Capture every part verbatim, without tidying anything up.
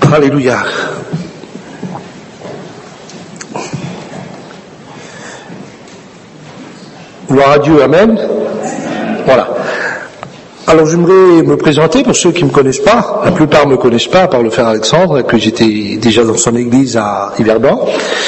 Alléluia. Gloire à Dieu, amen. Voilà. Alors j'aimerais me présenter pour ceux qui ne me connaissent pas. La plupart ne me connaissent pas, à part le frère Alexandre, et puis j'étais déjà dans son église à Yverdon.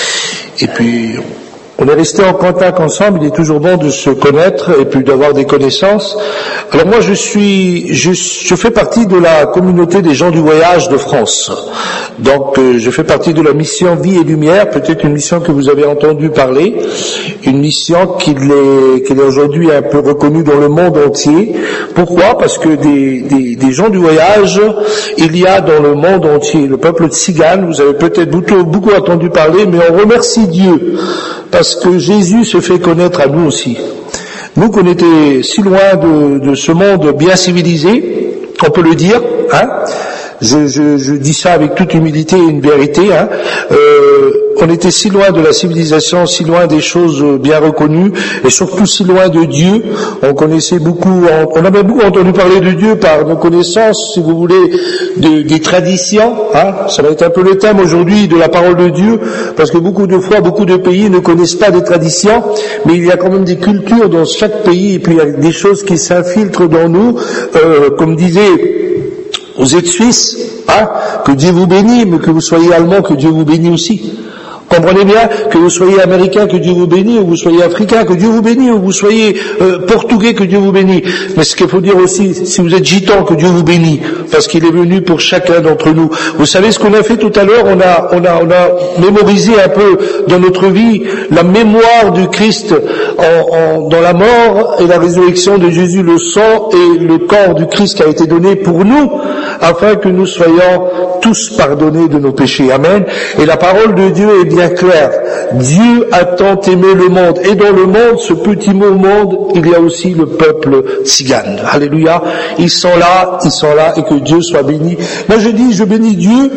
Et puis on est resté en contact ensemble, il est toujours bon de se connaître et puis d'avoir des connaissances. Alors moi je suis, je, je fais partie de la communauté des gens du voyage de France. Donc euh, je fais partie de la mission Vie et Lumière, peut-être une mission que vous avez entendu parler, une mission qui est, qui est aujourd'hui un peu reconnue dans le monde entier. Pourquoi ? Parce que des, des, des gens du voyage, il y a dans le monde entier. Le peuple tzigane, vous avez peut-être beaucoup, beaucoup entendu parler, mais on remercie Dieu. Parce que Jésus se fait connaître à nous aussi. Nous qu'on était si loin de, de ce monde bien civilisé, on peut le dire, hein. Je, je, je dis ça avec toute humilité et une vérité, hein. Euh, on était si loin de la civilisation, si loin des choses bien reconnues, et surtout si loin de Dieu. On connaissait beaucoup, on avait beaucoup entendu parler de Dieu par nos connaissances, si vous voulez, de, des traditions, hein. Ça va être un peu le thème aujourd'hui de la parole de Dieu, parce que beaucoup de fois, beaucoup de pays ne connaissent pas des traditions, mais il y a quand même des cultures dans chaque pays, et puis il y a des choses qui s'infiltrent dans nous, euh, comme disait, vous êtes Suisse, hein, que Dieu vous bénisse, mais que vous soyez allemand, que Dieu vous bénisse aussi. Comprenez bien, que vous soyez américain, que Dieu vous bénisse, ou vous soyez africain, que Dieu vous bénisse, ou vous soyez euh, portugais, que Dieu vous bénisse. Mais ce qu'il faut dire aussi, si vous êtes gitan, que Dieu vous bénisse, parce qu'il est venu pour chacun d'entre nous. Vous savez ce qu'on a fait tout à l'heure, on a, on a, on a mémorisé un peu dans notre vie la mémoire du Christ en, en, dans la mort et la résurrection de Jésus, le sang et le corps du Christ qui a été donné pour nous, afin que nous soyons tous pardonnés de nos péchés. Amen. Et la parole de Dieu est bien claire. Dieu a tant aimé le monde. Et dans le monde, ce petit mot monde, il y a aussi le peuple tzigane. Alléluia. Ils sont là, ils sont là, et que Dieu soit béni. Moi je dis, je bénis Dieu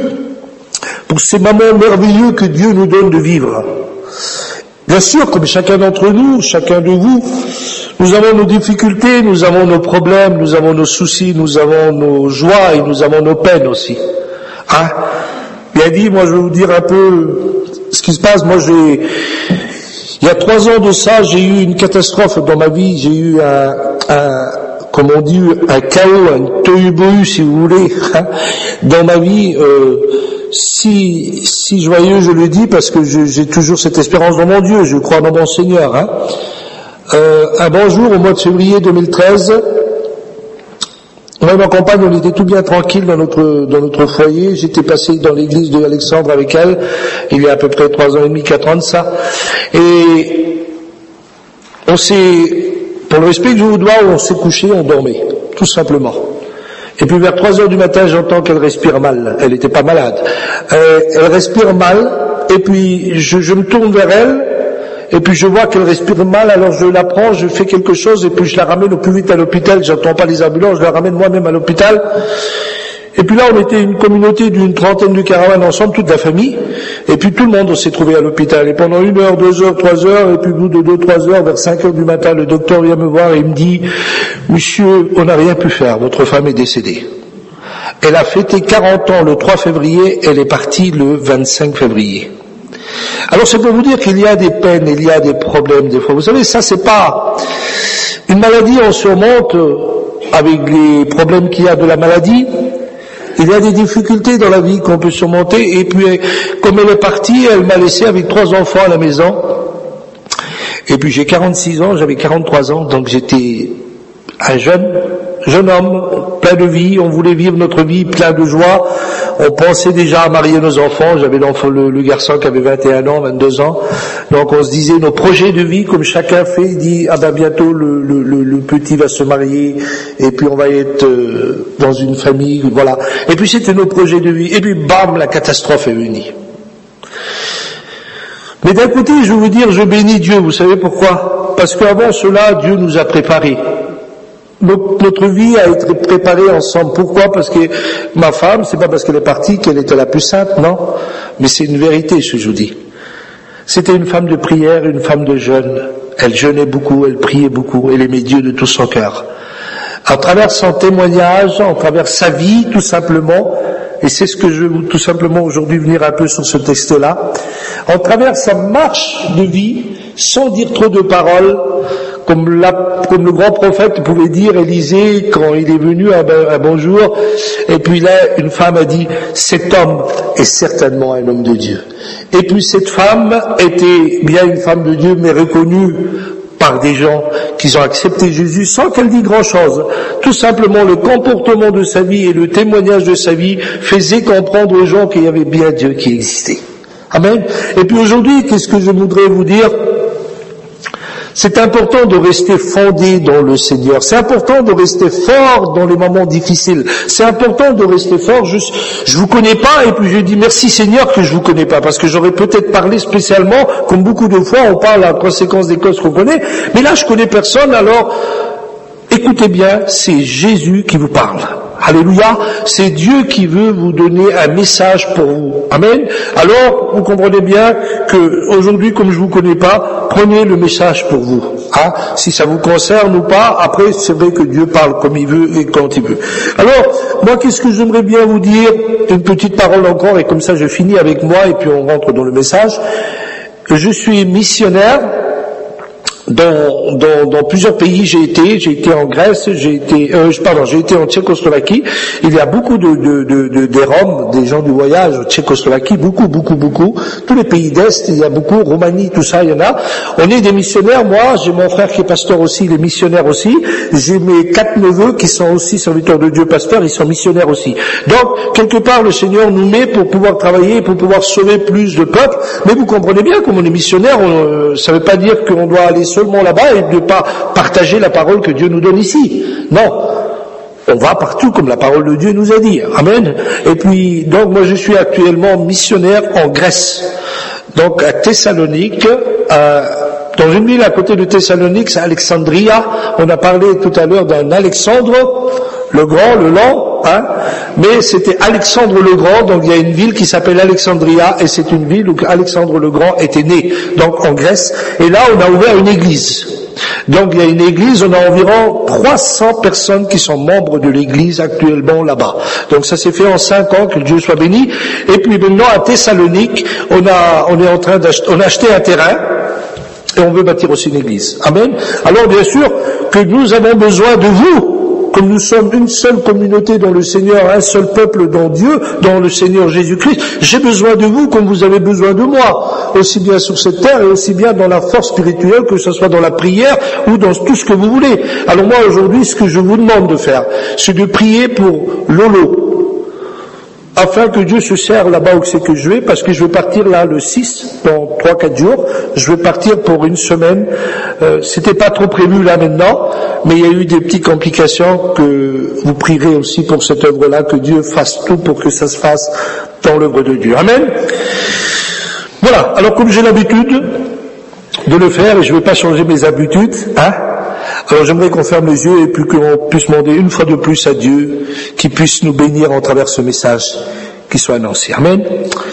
pour ces moments merveilleux que Dieu nous donne de vivre. Bien sûr, comme chacun d'entre nous, chacun de vous, nous avons nos difficultés, nous avons nos problèmes, nous avons nos soucis, nous avons nos joies et nous avons nos peines aussi. Hein? Bien dit, moi je vais vous dire un peu ce qui se passe. Moi j'ai, il y a trois ans de ça, j'ai eu une catastrophe dans ma vie, j'ai eu un, un comme on dit, un chaos, un tohu-bohu si vous voulez, hein, dans ma vie, euh, si, si joyeux je le dis parce que je, j'ai toujours cette espérance dans mon Dieu, je crois dans mon Seigneur. Hein. Euh, un bon jour, au mois de février deux mille treize, moi et ma compagne, on était tout bien tranquille dans notre dans notre foyer. J'étais passé dans l'église de Alexandre avec elle, il y a à peu près trois ans et demi, quatre ans de ça. Et on s'est, pour le respect que je vous dois, on s'est couché, on dormait, tout simplement. Et puis vers trois heures du matin, j'entends qu'elle respire mal. Elle n'était pas malade. Euh, elle respire mal, et puis je, je me tourne vers elle, et puis je vois qu'elle respire mal, alors je la prends, je fais quelque chose, et puis je la ramène au plus vite à l'hôpital. J'attends pas les ambulances, je la ramène moi-même à l'hôpital. Et puis là, on était une communauté d'une trentaine de caravanes ensemble, toute la famille, et puis tout le monde s'est trouvé à l'hôpital. Et pendant une heure, deux heures, trois heures, et puis au bout de deux, trois heures, vers cinq heures du matin, le docteur vient me voir et il me dit « Monsieur, on n'a rien pu faire, votre femme est décédée. » Elle a fêté quarante ans le trois février, elle est partie le vingt-cinq février. Alors c'est pour vous dire qu'il y a des peines, il y a des problèmes des fois. Vous savez, ça c'est pas une maladie, on surmonte avec les problèmes qu'il y a de la maladie. Il y a des difficultés dans la vie qu'on peut surmonter, et puis comme elle est partie, elle m'a laissé avec trois enfants à la maison. Et puis j'ai quarante-six ans, j'avais quarante-trois ans, donc j'étais un jeune, jeune homme, plein de vie, on voulait vivre notre vie plein de joie. On pensait déjà à marier nos enfants, j'avais l'enfant, le, le garçon qui avait vingt et un ans, vingt-deux ans, donc on se disait nos projets de vie, comme chacun fait, il dit, ah ben bientôt le, le, le, le petit va se marier, et puis on va être euh, dans une famille, voilà. Et puis c'était nos projets de vie, et puis bam, la catastrophe est venue. Mais d'un côté, je vais vous dire, je bénis Dieu, vous savez pourquoi ? Parce qu'avant cela, Dieu nous a préparés. Notre vie a été préparée ensemble. Pourquoi ? Parce que ma femme, c'est pas parce qu'elle est partie qu'elle était la plus sainte, non. Mais c'est une vérité, ce que je vous dis. C'était une femme de prière, une femme de jeûne. Elle jeûnait beaucoup, elle priait beaucoup, elle aimait Dieu de tout son cœur. À travers son témoignage, à travers sa vie, tout simplement, et c'est ce que je veux tout simplement aujourd'hui venir un peu sur ce texte-là. On traverse sa marche de vie sans dire trop de paroles, comme, la, comme le grand prophète pouvait dire, Élisée, quand il est venu un, un bonjour, et puis là, une femme a dit, cet homme est certainement un homme de Dieu. Et puis cette femme était bien une femme de Dieu, mais reconnue par des gens qui ont accepté Jésus sans qu'elle dise grand-chose. Tout simplement, le comportement de sa vie et le témoignage de sa vie faisaient comprendre aux gens qu'il y avait bien Dieu qui existait. Amen. Et puis aujourd'hui, qu'est-ce que je voudrais vous dire ? C'est important de rester fondé dans le Seigneur. C'est important de rester fort dans les moments difficiles. C'est important de rester fort. Je, je vous connais pas et puis je dis merci Seigneur que je vous connais pas, parce que j'aurais peut-être parlé spécialement, comme beaucoup de fois on parle à la conséquence des causes qu'on connaît, mais là je connais personne, alors écoutez bien, c'est Jésus qui vous parle. Alléluia, c'est Dieu qui veut vous donner un message pour vous. Amen. Alors, vous comprenez bien que aujourd'hui, comme je vous connais pas, prenez le message pour vous. Hein? Si ça vous concerne ou pas, après, c'est vrai que Dieu parle comme il veut et quand il veut. Alors, moi, qu'est-ce que j'aimerais bien vous dire? Une petite parole encore, et comme ça, je finis avec moi, et puis on rentre dans le message. Je suis missionnaire. Dans, dans, dans plusieurs pays j'ai été, j'ai été en Grèce, j'ai été, euh, pardon, j'ai été en Tchécoslovaquie. Il y a beaucoup de, de, de, de des Roms, des gens du voyage en Tchécoslovaquie, beaucoup, beaucoup, beaucoup. Tous les pays d'Est, il y a beaucoup, Roumanie, tout ça, il y en a. On est des missionnaires. Moi, j'ai mon frère qui est pasteur aussi, il est missionnaire aussi. J'ai mes quatre neveux qui sont aussi serviteurs de Dieu, pasteurs, ils sont missionnaires aussi. Donc, quelque part, le Seigneur nous met pour pouvoir travailler, pour pouvoir sauver plus de peuples. Mais vous comprenez bien, comme on est missionnaire, on, euh, ça ne veut pas dire qu'on doit aller seulement là-bas et de ne pas partager la parole que Dieu nous donne ici. Non. On va partout comme la parole de Dieu nous a dit. Amen. Et puis, donc moi je suis actuellement missionnaire en Grèce. Donc à Thessalonique, euh, dans une ville à côté de Thessalonique, c'est Alexandria. On a parlé tout à l'heure d'un Alexandre, le grand, le lent, hein, mais c'était Alexandre le Grand, donc il y a une ville qui s'appelle Alexandria, et c'est une ville où Alexandre le Grand était né, donc en Grèce, et là on a ouvert une église. Donc il y a une église, on a environ trois cents personnes qui sont membres de l'église actuellement là-bas. Donc ça s'est fait en cinq ans, que Dieu soit béni. Et puis maintenant à Thessalonique, on a, on est en train d'acheter, on a acheté un terrain, et on veut bâtir aussi une église. Amen. Alors bien sûr que nous avons besoin de vous. Comme nous sommes une seule communauté dans le Seigneur, un seul peuple dans Dieu, dans le Seigneur Jésus-Christ, j'ai besoin de vous comme vous avez besoin de moi, aussi bien sur cette terre et aussi bien dans la force spirituelle, que ce soit dans la prière ou dans tout ce que vous voulez. Alors moi aujourd'hui, ce que je vous demande de faire, c'est de prier pour Lolo, afin que Dieu se serre là-bas où c'est que je vais, parce que je vais partir là le six, dans trois quatre jours, je vais partir pour une semaine. Euh, c'était pas trop prévu là maintenant, mais il y a eu des petites complications, que vous prierez aussi pour cette œuvre-là, que Dieu fasse tout pour que ça se fasse dans l'œuvre de Dieu. Amen. Voilà, alors comme j'ai l'habitude de le faire, et je ne vais pas changer mes habitudes, hein, alors j'aimerais qu'on ferme les yeux et puis qu'on puisse demander une fois de plus à Dieu qu'il puisse nous bénir en travers ce message qui soit annoncé. Amen.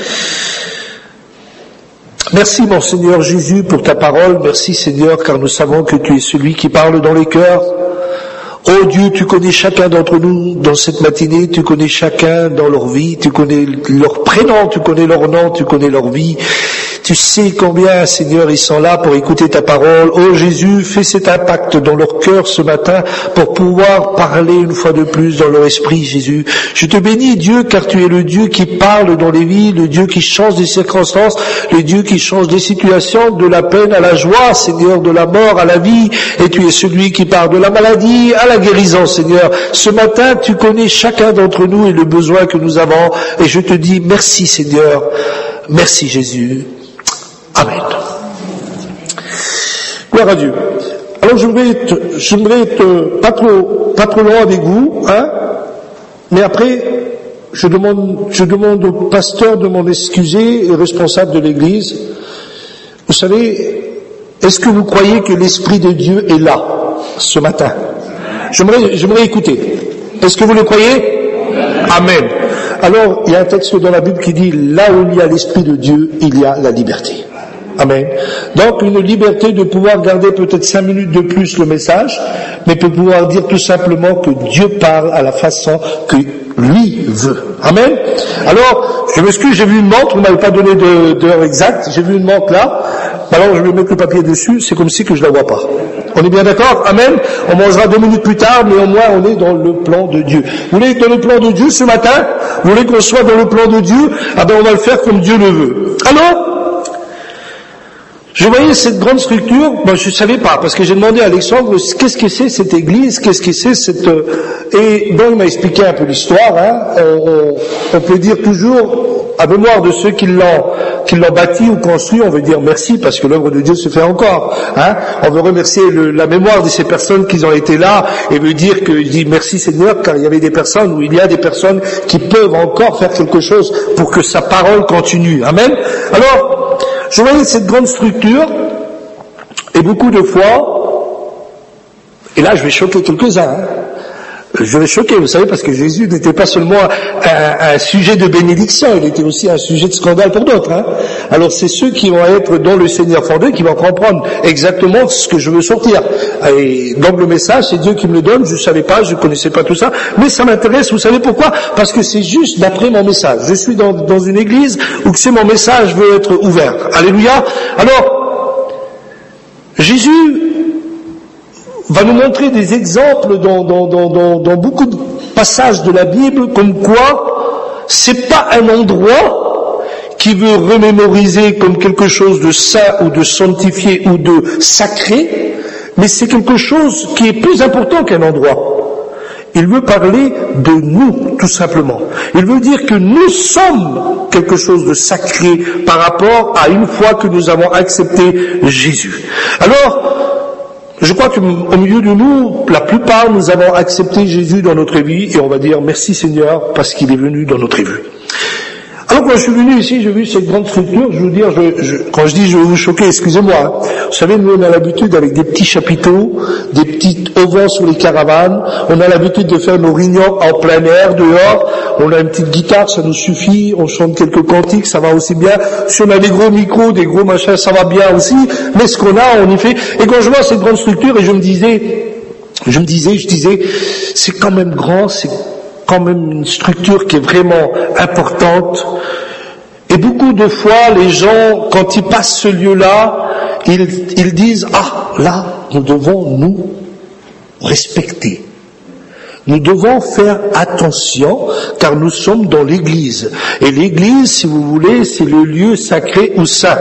Merci mon Seigneur Jésus pour ta parole. Merci Seigneur, car nous savons que tu es celui qui parle dans les cœurs. Oh Dieu, tu connais chacun d'entre nous dans cette matinée, tu connais chacun dans leur vie, tu connais leur prénom, tu connais leur nom, tu connais leur vie. Tu sais combien, Seigneur, ils sont là pour écouter ta parole. Oh Jésus, fais cet impact dans leur cœur ce matin pour pouvoir parler une fois de plus dans leur esprit, Jésus. Je te bénis, Dieu, car tu es le Dieu qui parle dans les vies, le Dieu qui change des circonstances, le Dieu qui change des situations, de la peine à la joie, Seigneur, de la mort à la vie. Et tu es celui qui parle de la maladie à la guérison, Seigneur. Ce matin, tu connais chacun d'entre nous et le besoin que nous avons. Et je te dis merci, Seigneur. Merci, Jésus. Amen. Gloire à Dieu. Alors j'aimerais être, j'aimerais être pas trop, pas trop long avec vous, hein, mais après, je demande, je demande au pasteur de m'en excuser et responsable de l'église. Vous savez, est-ce que vous croyez que l'Esprit de Dieu est là, ce matin? J'aimerais, j'aimerais écouter. Est-ce que vous le croyez? Amen. Alors, il y a un texte dans la Bible qui dit, là où il y a l'Esprit de Dieu, il y a la liberté. Amen. Donc une liberté de pouvoir garder peut-être cinq minutes de plus le message, mais pour pouvoir dire tout simplement que Dieu parle à la façon que lui veut. Amen. Alors, je m'excuse, j'ai vu une montre, vous m'avez pas donné de, d'heure exacte, j'ai vu une montre là, alors je vais mettre le papier dessus, c'est comme si que je la vois pas. On est bien d'accord? Amen. On mangera deux minutes plus tard, mais au moins on est dans le plan de Dieu. Vous voulez être dans le plan de Dieu ce matin? Vous voulez qu'on soit dans le plan de Dieu? Ah ben on va le faire comme Dieu le veut. Alors, je voyais cette grande structure, ben je ne savais pas, parce que j'ai demandé à Alexandre, qu'est-ce que c'est cette église, qu'est-ce que c'est cette... Et donc il m'a expliqué un peu l'histoire, hein. on, on peut dire toujours, à mémoire de ceux qui l'ont, qui l'ont bâti ou construit, on veut dire merci, parce que l'œuvre de Dieu se fait encore, hein. On veut remercier le, la mémoire de ces personnes qui ont été là, et veut dire que je dis merci Seigneur, car il y avait des personnes, ou il y a des personnes qui peuvent encore faire quelque chose pour que sa parole continue. Amen. Alors, je voyais cette grande structure, et beaucoup de fois, et là je vais choquer quelques-uns, hein. Je vais choquer, vous savez, parce que Jésus n'était pas seulement un, un sujet de bénédiction, il était aussi un sujet de scandale pour d'autres. Hein. Alors c'est ceux qui vont être dans le Seigneur fondé qui vont comprendre exactement ce que je veux sortir. Et donc le message, c'est Dieu qui me le donne, je ne savais pas, je ne connaissais pas tout ça, mais ça m'intéresse, vous savez pourquoi? Parce que c'est juste d'après mon message. Je suis dans, dans une église où c'est mon message veut être ouvert. Alléluia. Alors, Jésus va nous montrer des exemples dans, dans, dans, dans, dans beaucoup de passages de la Bible, comme quoi c'est pas un endroit qui veut remémoriser comme quelque chose de saint ou de sanctifié ou de sacré, mais c'est quelque chose qui est plus important qu'un endroit. Il veut parler de nous, tout simplement. Il veut dire que nous sommes quelque chose de sacré par rapport à une fois que nous avons accepté Jésus. Alors, je crois qu'au milieu de nous, la plupart, nous avons accepté Jésus dans notre vie et on va dire merci Seigneur parce qu'il est venu dans notre vie. Alors quand je suis venu ici, j'ai vu cette grande structure, je veux dire, je, je, quand je dis je vais vous choquer, excusez-moi, hein. Vous savez, nous on a l'habitude avec des petits chapiteaux, des petits auvents sur les caravanes, on a l'habitude de faire nos réunions en plein air, dehors, on a une petite guitare, ça nous suffit, on chante quelques cantiques, ça va aussi bien, si on a des gros micros, des gros machins, ça va bien aussi, mais ce qu'on a, on y fait, et quand je vois cette grande structure, et je me disais, je me disais, je disais, c'est quand même grand, c'est quand même une structure qui est vraiment importante. Et beaucoup de fois, les gens, quand ils passent ce lieu-là, ils, ils disent « Ah, là, nous devons nous respecter. Nous devons faire attention, car nous sommes dans l'église. Et l'église, si vous voulez, c'est le lieu sacré ou saint.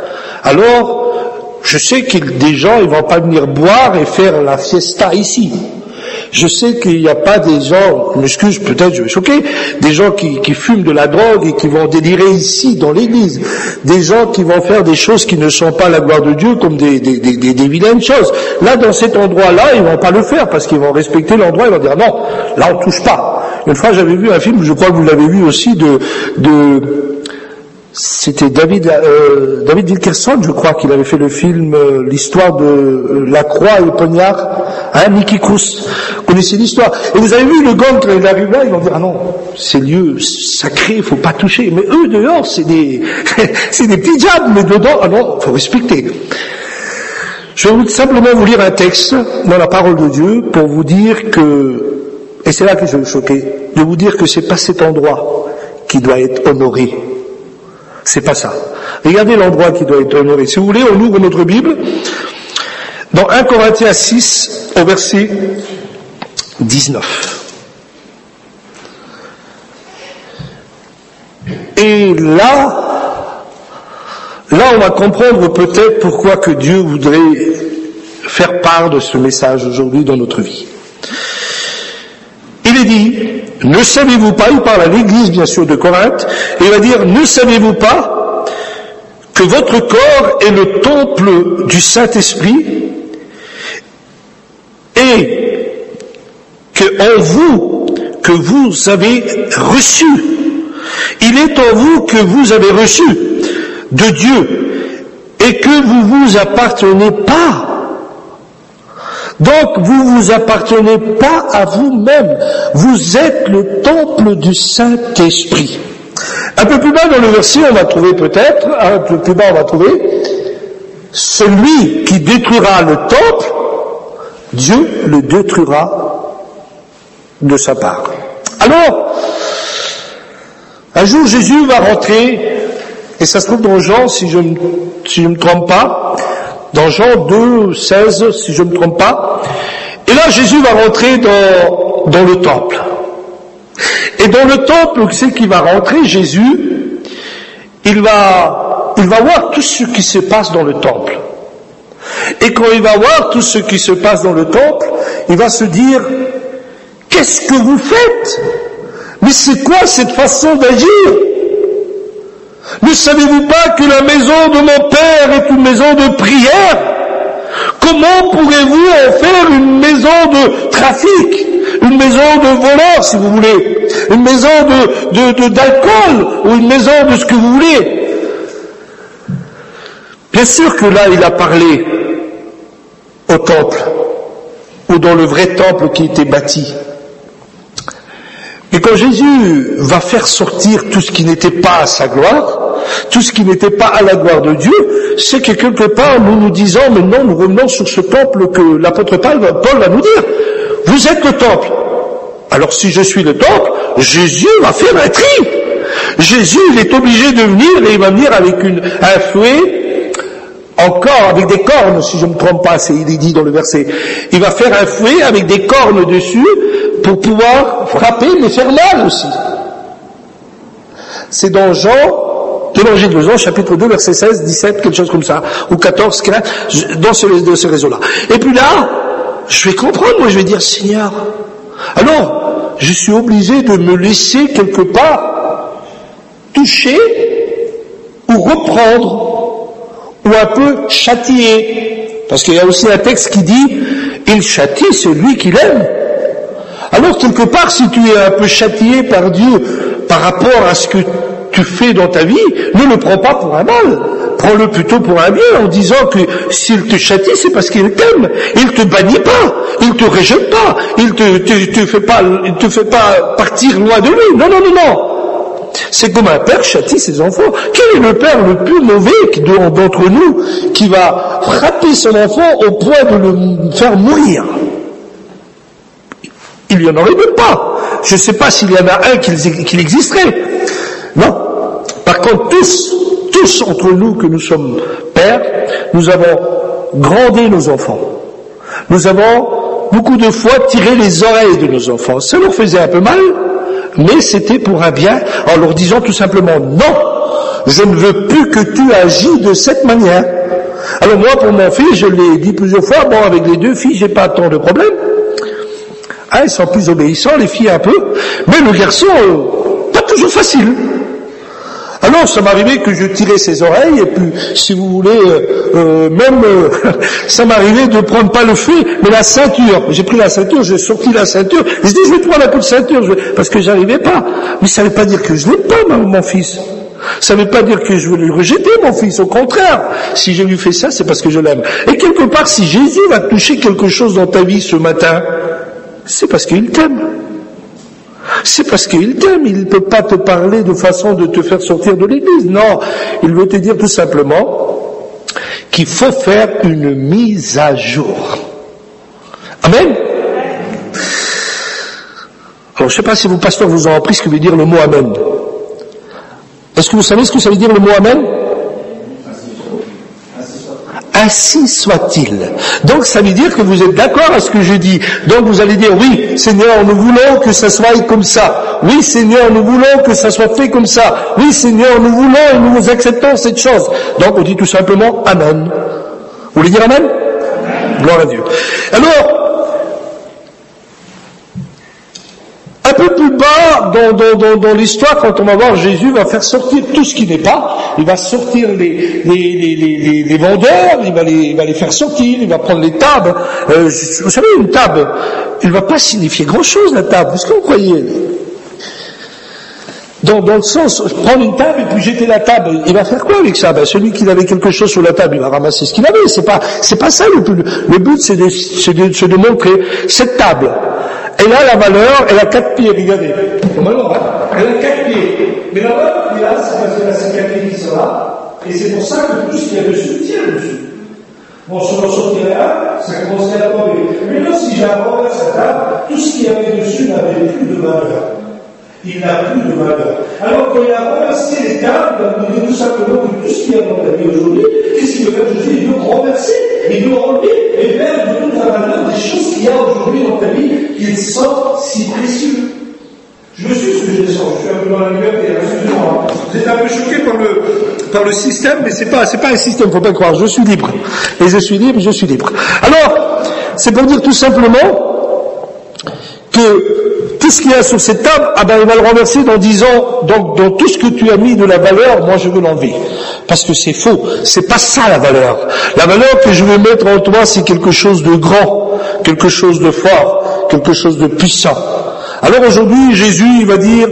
Alors, je sais que des gens, ils vont pas venir boire et faire la fiesta ici. Je sais qu'il n'y a pas des gens, je m'excuse, peut-être je vais choquer, des gens qui, qui fument de la drogue et qui vont délirer ici, dans l'église. Des gens qui vont faire des choses qui ne sont pas la gloire de Dieu, comme des, des, des, des, des vilaines choses. Là, dans cet endroit-là, ils vont pas le faire, parce qu'ils vont respecter l'endroit, ils vont dire non, là on touche pas. Une fois, j'avais vu un film, je crois que vous l'avez vu aussi, de... de c'était David euh, David Wilkerson, je crois, qu'il avait fait le film euh, l'histoire de euh, la croix et le poignard, hein, Nicky Cruz. Vous connaissez l'histoire. Et vous avez vu le gang quand il arrive là, ils vont dire ah non, c'est lieu sacré, il faut pas toucher. Mais eux dehors, c'est des c'est des petits diables, mais dedans, ah non, faut respecter. Je vais simplement vous lire un texte dans la parole de Dieu pour vous dire que, et c'est là que je vais vous choquer, de vous dire que c'est pas cet endroit qui doit être honoré. C'est pas ça. Regardez l'endroit qui doit être honoré. Si vous voulez, on ouvre notre Bible dans un Corinthiens six au verset dix-neuf. Et là, là on va comprendre peut-être pourquoi que Dieu voudrait faire part de ce message aujourd'hui dans notre vie. Il est dit, ne savez-vous pas, il parle à l'église bien sûr de Corinthe, et il va dire, ne savez-vous pas que votre corps est le temple du Saint-Esprit et que en vous, que vous avez reçu, il est en vous que vous avez reçu de Dieu et que vous vous appartenez pas. Donc, vous vous appartenez pas à vous-même. Vous êtes le temple du Saint-Esprit. Un peu plus bas dans le verset, on va trouver peut-être, un peu plus bas on va trouver, celui qui détruira le temple, Dieu le détruira de sa part. Alors, un jour Jésus va rentrer, et ça se trouve dans Jean, si je ne si je me trompe pas, dans Jean deux, seize, si je ne me trompe pas, et là Jésus va rentrer dans, dans le temple. Et dans le temple, c'est qu'il va rentrer, Jésus, il va, il va voir tout ce qui se passe dans le temple. Et quand il va voir tout ce qui se passe dans le temple, il va se dire, qu'est-ce que vous faites? Mais c'est quoi cette façon d'agir? Ne savez-vous pas que la maison de mon Père est une maison de prière? Comment pourrez-vous en faire une maison de trafic? Une maison de voleurs, si vous voulez? Une maison de, de, de, d'alcool? Ou une maison de ce que vous voulez? Bien sûr que là, il a parlé au temple, ou dans le vrai temple qui était bâti. Et quand Jésus va faire sortir tout ce qui n'était pas à sa gloire, tout ce qui n'était pas à la gloire de Dieu, c'est que quelque part nous nous disons, mais non, nous revenons sur ce temple que l'apôtre Paul va nous dire, vous êtes le temple. Alors si je suis le temple, Jésus va faire un tri. Jésus, il est obligé de venir, et il va venir avec une, un fouet, encore avec des cornes, si je ne me trompe pas, c'est, il est dit dans le verset. Il va faire un fouet avec des cornes dessus, pour pouvoir frapper, mais faire mal aussi. C'est dans Jean, l'évangile de Jean, chapitre deux, verset seize, dix-sept, quelque chose comme ça, ou quatorze, quinze, dans ce, dans ce réseau-là. Et puis là, je vais comprendre, moi je vais dire, Seigneur, alors, je suis obligé de me laisser quelque part toucher, ou reprendre, ou un peu châtier. Parce qu'il y a aussi un texte qui dit, il châtie celui qu'il aime. Alors, quelque part, si tu es un peu châtié par Dieu par rapport à ce que tu fais dans ta vie, ne le prends pas pour un mal. Prends-le plutôt pour un bien, en disant que s'il te châtie, c'est parce qu'il t'aime. Il te bannit pas, il te rejette pas, il te, te, te fait pas, il te fait pas partir loin de lui. Non, non, non, non. C'est comme un père châtie ses enfants. Quel est le père le plus mauvais d'entre nous qui va frapper son enfant au point de le faire mourir? Il n'y en aurait même pas. Je ne sais pas s'il y en a un qui existerait. Non. Par contre, tous, tous entre nous que nous sommes pères, nous avons grandi nos enfants. Nous avons beaucoup de fois tiré les oreilles de nos enfants. Ça leur faisait un peu mal, mais c'était pour un bien, en leur disant tout simplement, non, je ne veux plus que tu agis de cette manière. Alors moi, pour mon fils, je l'ai dit plusieurs fois, bon, avec les deux filles, j'ai pas tant de problèmes. Ah, ils sont plus obéissants, les filles un peu, mais le garçon, euh, pas toujours facile. Alors, ça m'arrivait que je tirais ses oreilles, et puis, si vous voulez, euh, euh, même, euh, ça m'arrivait de prendre pas le fouet, mais la ceinture. J'ai pris la ceinture, j'ai sorti la ceinture, et je dis, je vais prendre un coup de ceinture, je vais... parce que j'arrivais pas. Mais ça ne veut pas dire que je l'aime pas, mon fils. Ça ne veut pas dire que je veux lui rejeter, mon fils. Au contraire, si je lui fais ça, c'est parce que je l'aime. Et quelque part, si Jésus va toucher quelque chose dans ta vie ce matin, c'est parce qu'il t'aime. C'est parce qu'il t'aime. Il ne peut pas te parler de façon de te faire sortir de l'église. Non, il veut te dire tout simplement qu'il faut faire une mise à jour. Amen. Alors, je ne sais pas si vos pasteurs vous ont appris ce que veut dire le mot Amen. Est-ce que vous savez ce que ça veut dire le mot Amen? Ainsi soit-il. Donc ça veut dire que vous êtes d'accord à ce que je dis. Donc vous allez dire, oui, Seigneur, nous voulons que ça soit comme ça. Oui, Seigneur, nous voulons que ça soit fait comme ça. Oui, Seigneur, nous voulons et nous acceptons cette chose. Donc on dit tout simplement Amen. Vous voulez dire Amen? Amen. Gloire à Dieu. Alors, un peu plus bas dans, dans, dans, dans l'histoire, quand on va voir Jésus va faire sortir tout ce qui n'est pas, il va sortir les, les, les, les, les vendeurs, il va les, il va les faire sortir, il va prendre les tables. Euh, vous savez, une table, il ne va pas signifier grand-chose, la table. Est-ce que vous croyez? Dans, dans le sens, prendre une table et puis jeter la table, il va faire quoi avec ça? Ben, celui qui avait quelque chose sur la table, il va ramasser ce qu'il avait. C'est pas, c'est pas ça le but. Le but, c'est de, c'est de, c'est de montrer cette table. Elle a la valeur, elle a quatre pieds, regardez. Normalement, hein, elle a quatre pieds. Mais la valeur qu'il a, c'est parce qu'elle a ses quatre pieds qui sont là. Et c'est pour ça que tout ce qu'il y a dessus tient dessus. Bon, si on en sortirait un, ça commencerait à tomber. Mais là, si j'ai renversé cette table, tout ce qu'il y avait dessus n'avait plus de valeur. Il n'a plus de valeur. Alors quand il a renversé les tables, il a dit tout simplement que tout ce qu'il y a dans ta vie aujourd'hui, qu'est-ce qu'il veut faire Jésus? Il veut renverser, il veut enlever et faire de toute la valeur des choses qu'il y a aujourd'hui dans ta vie qui sont si précieux. Je me suis ce que je descends, je suis un peu dans la liberté, excusez-moi. Vous êtes un peu choqué par le, par le système, mais c'est pas, c'est pas un système, faut pas croire, je suis libre. Et je suis libre, je suis libre. Alors, c'est pour dire tout simplement que tout ce qu'il y a sur cette table, ah ben, il va le renverser dans disant, donc, dans tout ce que tu as mis de la valeur, moi je veux l'enlever. Parce que c'est faux. C'est pas ça la valeur. La valeur que je veux mettre en toi, c'est quelque chose de grand, quelque chose de fort, quelque chose de puissant. Alors aujourd'hui, Jésus, il va dire,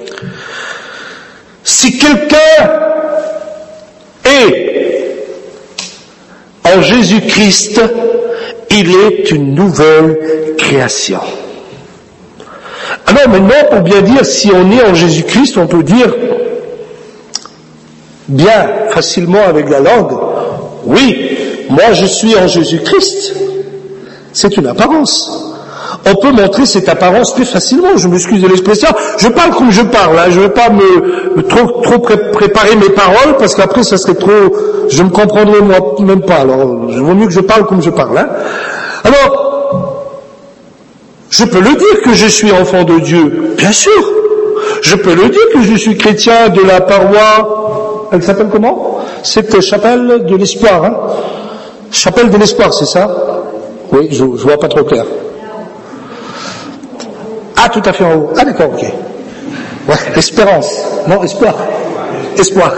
si quelqu'un est en Jésus-Christ, il est une nouvelle création. Alors maintenant, pour bien dire, si on est en Jésus-Christ, on peut dire, bien facilement avec la langue, oui, moi je suis en Jésus-Christ. C'est une apparence. On peut montrer cette apparence plus facilement, je m'excuse de l'expression, je parle comme je parle, hein, je ne veux pas me, me trop, trop pré- préparer mes paroles, parce qu'après ça serait trop, je me comprendrais moi même pas, alors il vaut mieux que je parle comme je parle. Hein. Alors, je peux le dire que je suis enfant de Dieu, bien sûr, je peux le dire que je suis chrétien de la paroisse, elle s'appelle comment? Cette chapelle de l'espoir, hein. Chapelle de l'espoir, c'est ça? Oui, je, je vois pas trop clair. Ah, tout à fait en haut. Ah, d'accord, ok. Ouais, espérance. Non, espoir. Espoir.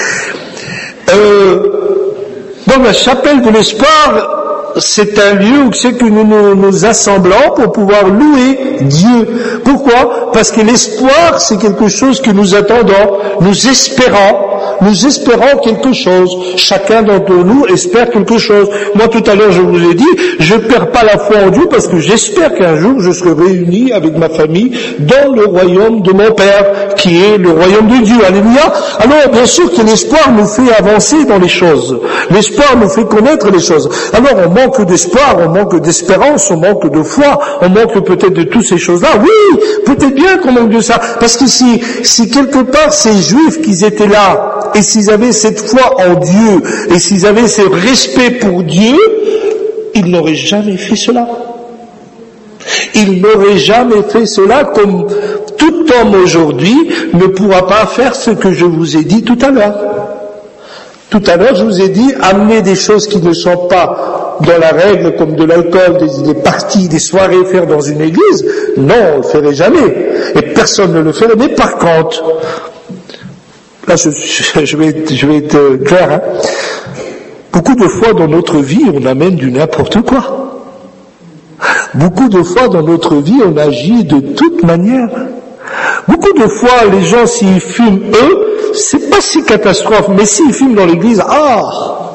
Euh, donc, la chapelle de l'espoir, c'est un lieu où c'est que nous nous, nous assemblons pour pouvoir louer Dieu. Pourquoi? Parce que l'espoir, c'est quelque chose que nous attendons, nous espérons, nous espérons quelque chose. Chacun d'entre nous espère quelque chose. Moi, tout à l'heure, je vous ai dit, je ne perds pas la foi en Dieu parce que j'espère qu'un jour, je serai réuni avec ma famille dans le royaume de mon Père, qui est le royaume de Dieu. Alléluia. Alors, bien sûr que l'espoir nous fait avancer dans les choses. L'espoir nous fait connaître les choses. Alors, on manque d'espoir, on manque d'espérance, on manque de foi, on manque peut-être de toutes ces choses-là. Oui, peut-être bien qu'on manque de ça. Parce que si, si quelque part, ces Juifs qui étaient là, et s'ils avaient cette foi en Dieu, et s'ils avaient ce respect pour Dieu, ils n'auraient jamais fait cela. Ils n'auraient jamais fait cela comme tout homme aujourd'hui ne pourra pas faire ce que je vous ai dit tout à l'heure. Tout à l'heure, je vous ai dit, amener des choses qui ne sont pas dans la règle, comme de l'alcool, des, des parties, des soirées, faire dans une église. Non, on ne le ferait jamais. Et personne ne le ferait. Mais par contre, là, je, je, je, vais, être, je vais être clair, hein. Beaucoup de fois dans notre vie, on amène du n'importe quoi. Beaucoup de fois dans notre vie, on agit de toute manière. Beaucoup de fois, les gens, s'ils fument eux, c'est pas si catastrophe, mais s'ils fument dans l'église, ah!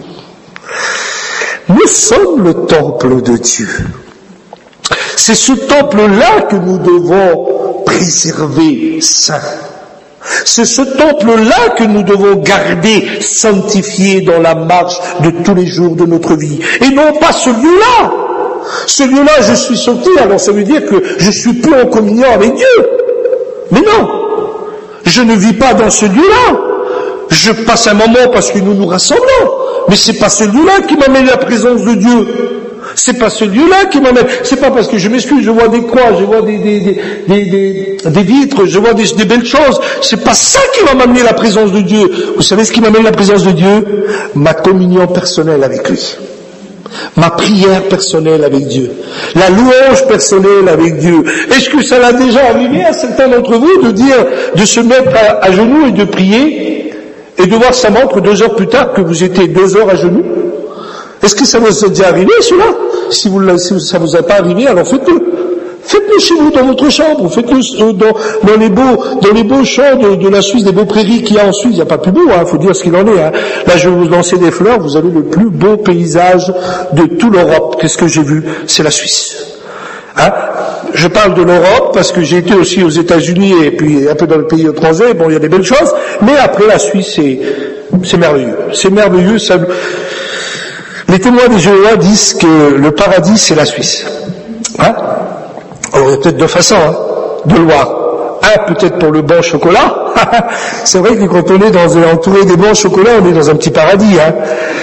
Nous sommes le temple de Dieu. C'est ce temple-là que nous devons préserver saint. C'est ce temple-là que nous devons garder sanctifié dans la marche de tous les jours de notre vie. Et non pas ce lieu-là. Ce lieu-là, je suis sorti, alors ça veut dire que je suis plus en communion avec Dieu. Mais non, je ne vis pas dans ce lieu-là. Je passe un moment parce que nous nous rassemblons. Mais c'est pas ce lieu-là qui m'amène la présence de Dieu. C'est pas ce lieu-là qui m'amène. C'est pas parce que je m'excuse, je vois des croix, je vois des, des, des, des, des, des vitres, je vois des, des belles choses. C'est pas ça qui va m'amener la présence de Dieu. Vous savez ce qui m'amène la présence de Dieu? Ma communion personnelle avec lui. Ma prière personnelle avec Dieu. La louange personnelle avec Dieu. Est-ce que ça l'a déjà arrivé à certains d'entre vous de dire, de se mettre à, à genoux et de prier et de voir sa montre deux heures plus tard que vous étiez deux heures à genoux? Est-ce que ça vous est déjà arrivé, cela? Si, vous, si ça vous a pas arrivé, alors faites-le. Faites-le chez vous, dans votre chambre. Faites-le dans, dans les beaux, dans les beaux champs de, de la Suisse, des beaux prairies qu'il y a en Suisse. Il n'y a pas plus beau, hein, faut dire ce qu'il en est. Hein. Là, je vais vous lancer des fleurs. Vous avez le plus beau paysage de toute l'Europe. Qu'est-ce que j'ai vu? C'est la Suisse. Hein? Je parle de l'Europe parce que j'ai été aussi aux États-Unis et puis un peu dans le pays étranger. Bon, il y a des belles choses. Mais après, la Suisse, c'est, c'est merveilleux. C'est merveilleux. Ça... Les témoins des Jéhovah disent que le paradis, c'est la Suisse. Hein? Alors, il y a peut-être deux façons, hein, de le voir. un, peut-être pour le bon chocolat. C'est vrai que quand on est dans, entouré des bons chocolats, on est dans un petit paradis. Hein.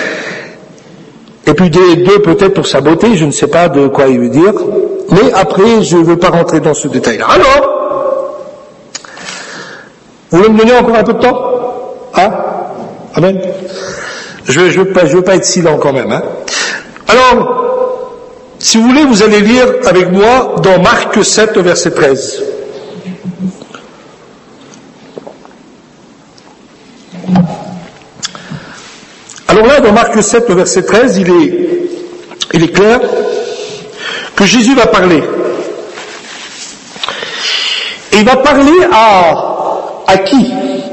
Et puis deux, deux peut-être pour sa beauté, je ne sais pas de quoi il veut dire. Mais après, je ne veux pas rentrer dans ce détail-là. Alors, vous voulez me donner encore un peu de temps? Hein? Amen. Je ne veux, veux, veux pas être silent quand même. Hein. Alors, si vous voulez, vous allez lire avec moi dans Marc sept, verset treize. Alors là, dans Marc sept, verset treize, il est, il est clair que Jésus va parler. Et il va parler à, à qui?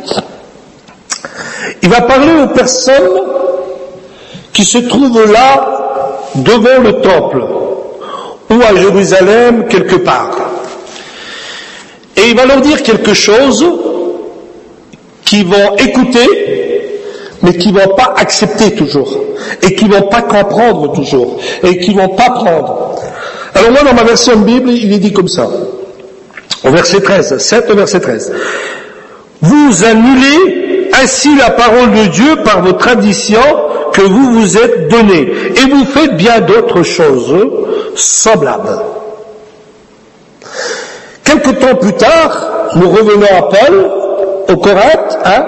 Il va parler aux personnes qui se trouvent là, devant le temple, ou à Jérusalem, quelque part. Et il va leur dire quelque chose qu'ils vont écouter, mais qu'ils vont pas accepter toujours, et qu'ils vont pas comprendre toujours, et qu'ils vont pas prendre. Alors moi, dans ma version de Bible, il est dit comme ça, au verset treize, sept, verset treize. Vous annulez ainsi la parole de Dieu par vos traditions que vous vous êtes données, et vous faites bien d'autres choses semblables. Quelque temps plus tard, nous revenons à Paul, au Corinthe, hein,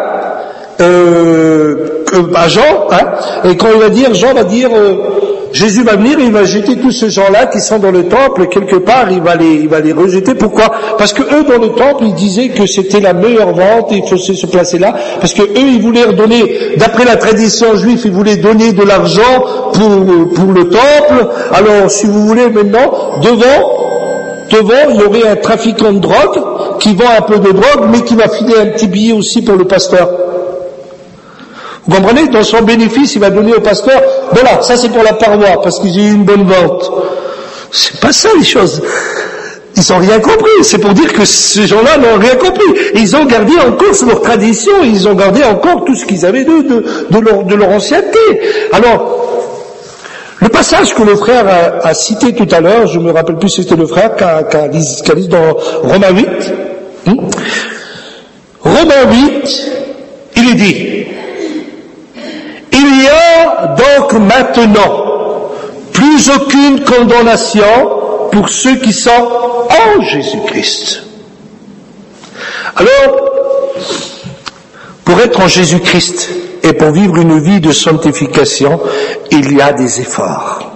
euh, à Jean, hein, et quand il va dire, Jean va dire, euh, Jésus va venir et il va jeter tous ces gens-là qui sont dans le temple, quelque part, il va les, il va les rejeter. Pourquoi? Parce que eux, dans le temple, ils disaient que c'était la meilleure vente et il faut se placer là. Parce que eux, ils voulaient redonner, d'après la tradition juive, ils voulaient donner de l'argent pour, pour le temple. Alors, si vous voulez, maintenant, devant, devant, il y aurait un trafiquant de drogue qui vend un peu de drogue, mais qui va filer un petit billet aussi pour le pasteur. Vous comprenez? Dans son bénéfice, il va donner au pasteur, voilà, ça c'est pour la paroi, parce que j'ai eu une bonne vente. C'est pas ça les choses. Ils n'ont rien compris. C'est pour dire que ces gens-là n'ont rien compris. Ils ont gardé encore leur tradition, ils ont gardé encore tout ce qu'ils avaient de, de, de, leur, de leur ancienneté. Alors, le passage que le frère a, a cité tout à l'heure, je me rappelle plus si c'était le frère qu'a, qu'a, qu'a dit dans Romains huit. Hmm? Romains huit, il est dit, il y a donc maintenant plus aucune condamnation pour ceux qui sont en Jésus-Christ. Alors, pour être en Jésus-Christ et pour vivre une vie de sanctification, il y a des efforts.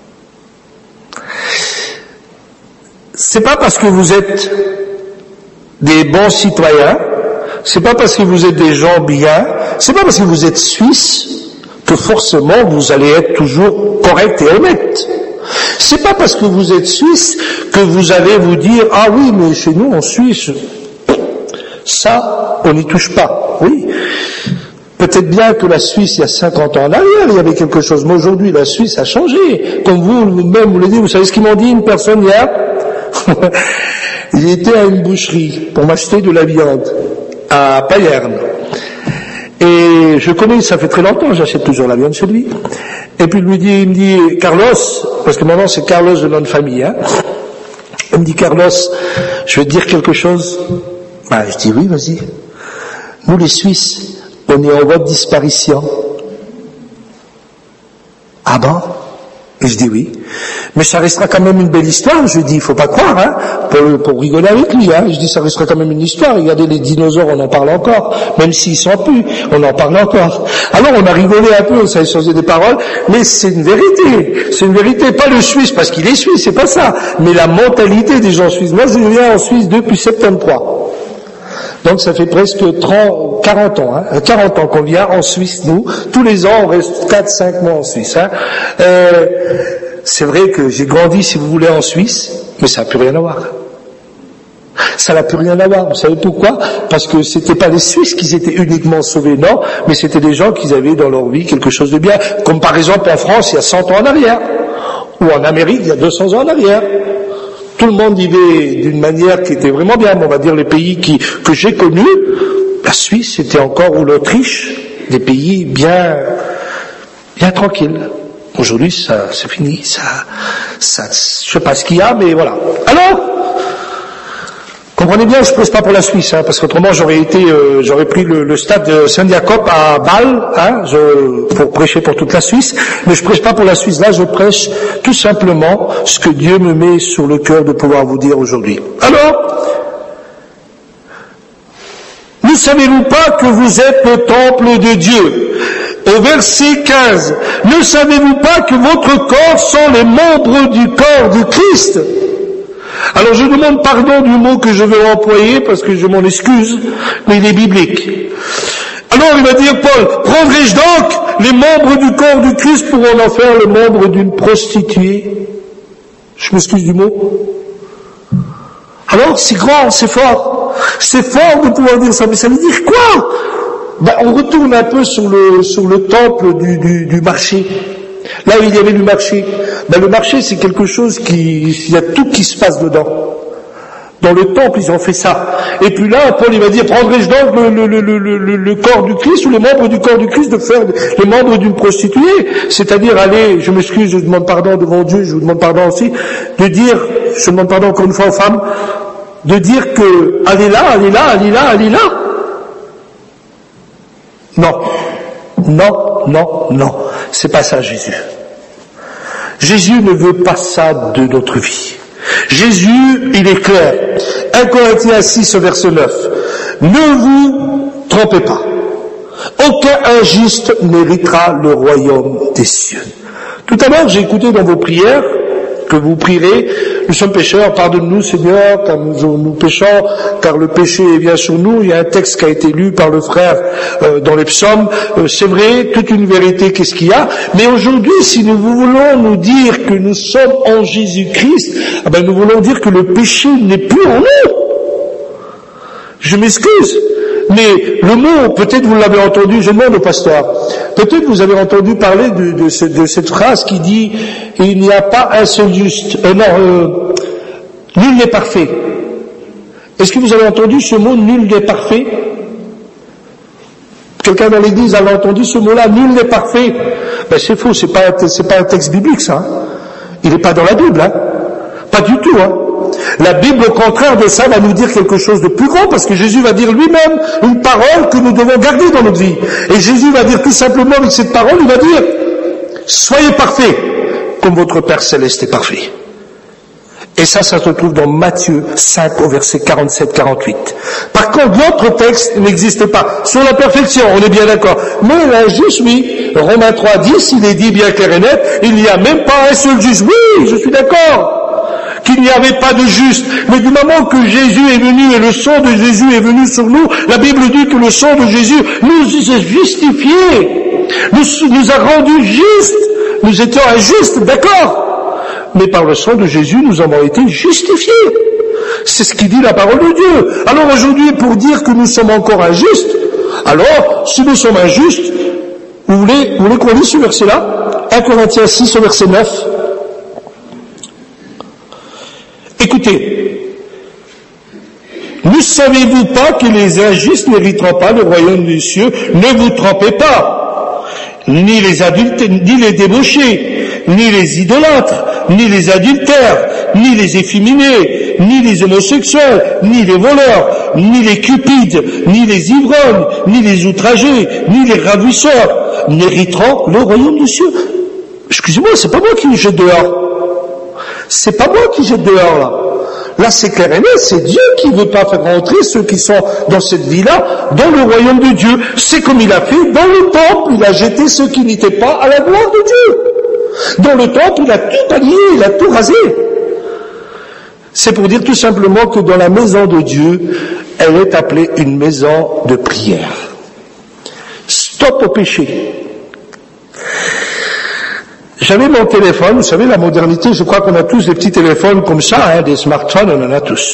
C'est pas parce que vous êtes des bons citoyens, c'est pas parce que vous êtes des gens bien, c'est pas parce que vous êtes suisse que forcément vous allez être toujours correct et honnête. C'est pas parce que vous êtes suisse que vous allez vous dire, ah oui, mais chez nous en Suisse, ça, on n'y touche pas. Oui. Peut-être bien que la Suisse, il y a cinquante ans en arrière, il y avait quelque chose. Mais aujourd'hui, la Suisse a changé. Comme vous, vous-même, vous l'avez dit, vous savez ce qu'ils m'ont dit, une personne hier? Il était à une boucherie pour m'acheter de la viande à Payerne. Et je connais, ça fait très longtemps, j'achète toujours la viande chez lui. Et puis il me dit, il me dit, Carlos, parce que maintenant c'est Carlos de nom de famille, hein. Il me dit, Carlos, je vais te dire quelque chose. Ben, je dis, oui, vas-y. Nous les Suisses, on est en voie de disparition. Ah bon? Et je dis oui. Mais ça restera quand même une belle histoire. Je dis, il faut pas croire, hein, pour, pour rigoler avec lui, hein. Je dis, ça restera quand même une histoire. Regardez les dinosaures, on en parle encore. Même s'ils sont plus, on en parle encore. Alors, on a rigolé un peu, on s'est échangé des paroles, mais c'est une vérité. C'est une vérité. Pas le Suisse, parce qu'il est Suisse, c'est pas ça. Mais la mentalité des gens suisses. Moi, je viens en Suisse depuis soixante-treize. Donc ça fait presque trente, quarante ans, hein, quarante ans qu'on vient en Suisse, nous. Tous les ans, on reste quatre, cinq mois en Suisse. Hein. Euh, c'est vrai que j'ai grandi, si vous voulez, en Suisse, mais ça n'a plus rien à voir. Ça n'a plus rien à voir. Vous savez pourquoi? Parce que c'était pas les Suisses qui étaient uniquement sauvés, non, mais c'était des gens qui avaient dans leur vie quelque chose de bien. Comme par exemple en France, il y a cent ans en arrière. Ou en Amérique, il y a deux cents ans en arrière. Tout le monde vivait d'une manière qui était vraiment bien. On va dire les pays qui, que j'ai connus, la Suisse c'était encore, ou l'Autriche, des pays bien, bien tranquilles. Aujourd'hui, ça, c'est fini. Ça, ça, je sais pas ce qu'il y a, mais voilà. Alors, Comprenez bien, je ne prêche pas pour la Suisse, hein, parce qu'autrement j'aurais été, euh, j'aurais pris le, le stade de Saint-Jacob à Bâle, hein, je, pour prêcher pour toute la Suisse, mais je prêche pas pour la Suisse. Là, je prêche tout simplement ce que Dieu me met sur le cœur de pouvoir vous dire aujourd'hui. Alors, ne savez-vous pas que vous êtes le temple de Dieu? Au verset quinze, ne savez-vous pas que votre corps sont les membres du corps de Christ? Alors je demande pardon du mot que je vais employer parce que je m'en excuse, mais il est biblique. Alors il va dire Paul, prendrai-je donc les membres du corps du Christ pour en faire le membre d'une prostituée? Je m'excuse du mot. Alors c'est grand, c'est fort. C'est fort de pouvoir dire ça, mais ça veut dire quoi? Ben, on retourne un peu sur le, sur le temple du, du, du marché. Là où il y avait le marché. Ben, le marché, c'est quelque chose qui, il y a tout qui se passe dedans. Dans le temple, ils ont fait ça. Et puis là, Paul, il va dire, prendrai-je donc le, le, le, le, le, le corps du Christ ou les membres du corps du Christ de faire les membres d'une prostituée? C'est-à-dire aller, je m'excuse, je demande pardon devant Dieu, je vous demande pardon aussi, de dire, je demande pardon encore une fois aux femmes, de dire que, allez là, allez là, allez là, allez là. Non, non, non, non, c'est pas ça Jésus. Jésus ne veut pas ça de notre vie. Jésus, il est clair. un Corinthiens six, verset neuf. Ne vous trompez pas. Aucun injuste n'héritera le royaume des cieux. Tout à l'heure, j'ai écouté dans vos prières que vous prierez, nous sommes pécheurs, pardonne-nous Seigneur, car nous, nous péchons, car le péché est bien sur nous. Il y a un texte qui a été lu par le frère euh, dans les psaumes. Euh, c'est vrai, toute une vérité, qu'est-ce qu'il y a? Mais aujourd'hui, si nous voulons nous dire que nous sommes en Jésus-Christ, eh ben, nous voulons dire que le péché n'est plus en nous. Je m'excuse. Mais le mot, peut-être vous l'avez entendu, je demande au pasteur, peut-être vous avez entendu parler de, de, ce, de cette phrase qui dit « Il n'y a pas un seul juste, euh, non, euh, nul n'est parfait ». Est-ce que vous avez entendu ce mot « nul n'est parfait » ? Quelqu'un dans l'église a entendu ce mot-là « nul n'est parfait ». Ben c'est faux, c'est pas, c'est pas un texte biblique ça. Hein. Il n'est pas dans la Bible, hein. Pas du tout, hein. La Bible, au contraire de ça, va nous dire quelque chose de plus grand, parce que Jésus va dire lui-même une parole que nous devons garder dans notre vie. Et Jésus va dire tout simplement avec cette parole, il va dire, soyez parfaits, comme votre Père Céleste est parfait. Et ça, ça se trouve dans Matthieu cinq, au verset quarante-sept quarante-huit. Par contre, l'autre texte n'existe pas. Sur la perfection, on est bien d'accord. Mais l'injuste, oui. Romains trois, dix, il est dit bien clair et net, il n'y a même pas un seul juste. Oui, je suis d'accord. Qu'il n'y avait pas de juste. Mais du moment que Jésus est venu et le sang de Jésus est venu sur nous, la Bible dit que le sang de Jésus nous a justifiés, nous, nous a rendus justes. Nous étions injustes, d'accord. Mais par le sang de Jésus, nous avons été justifiés. C'est ce qui dit la parole de Dieu. Alors aujourd'hui, pour dire que nous sommes encore injustes, alors, si nous sommes injustes, vous voulez, vous voulez qu'on lise ce verset-là? un Corinthiens six, au verset neuf. Écoutez, ne savez-vous pas que les injustes n'hériteront pas le royaume des cieux? Ne vous trompez pas, ni les adultes, ni les débauchés, ni les idolâtres, ni les adultères, ni les efféminés, ni les homosexuels, ni les voleurs, ni les cupides, ni les ivrognes, ni les outragés, ni les ravisseurs n'hériteront le royaume des cieux. Excusez-moi, c'est pas moi qui jette dehors. C'est pas moi qui jette dehors, là. Là, c'est clair et net, c'est Dieu qui ne veut pas faire rentrer ceux qui sont dans cette vie-là, dans le royaume de Dieu. C'est comme il a fait dans le temple, il a jeté ceux qui n'étaient pas à la gloire de Dieu. Dans le temple, il a tout allié, il a tout rasé. C'est pour dire tout simplement que dans la maison de Dieu, elle est appelée une maison de prière. Stop au péché. J'avais mon téléphone, vous savez, la modernité, je crois qu'on a tous des petits téléphones comme ça, hein, des smartphones, on en a tous.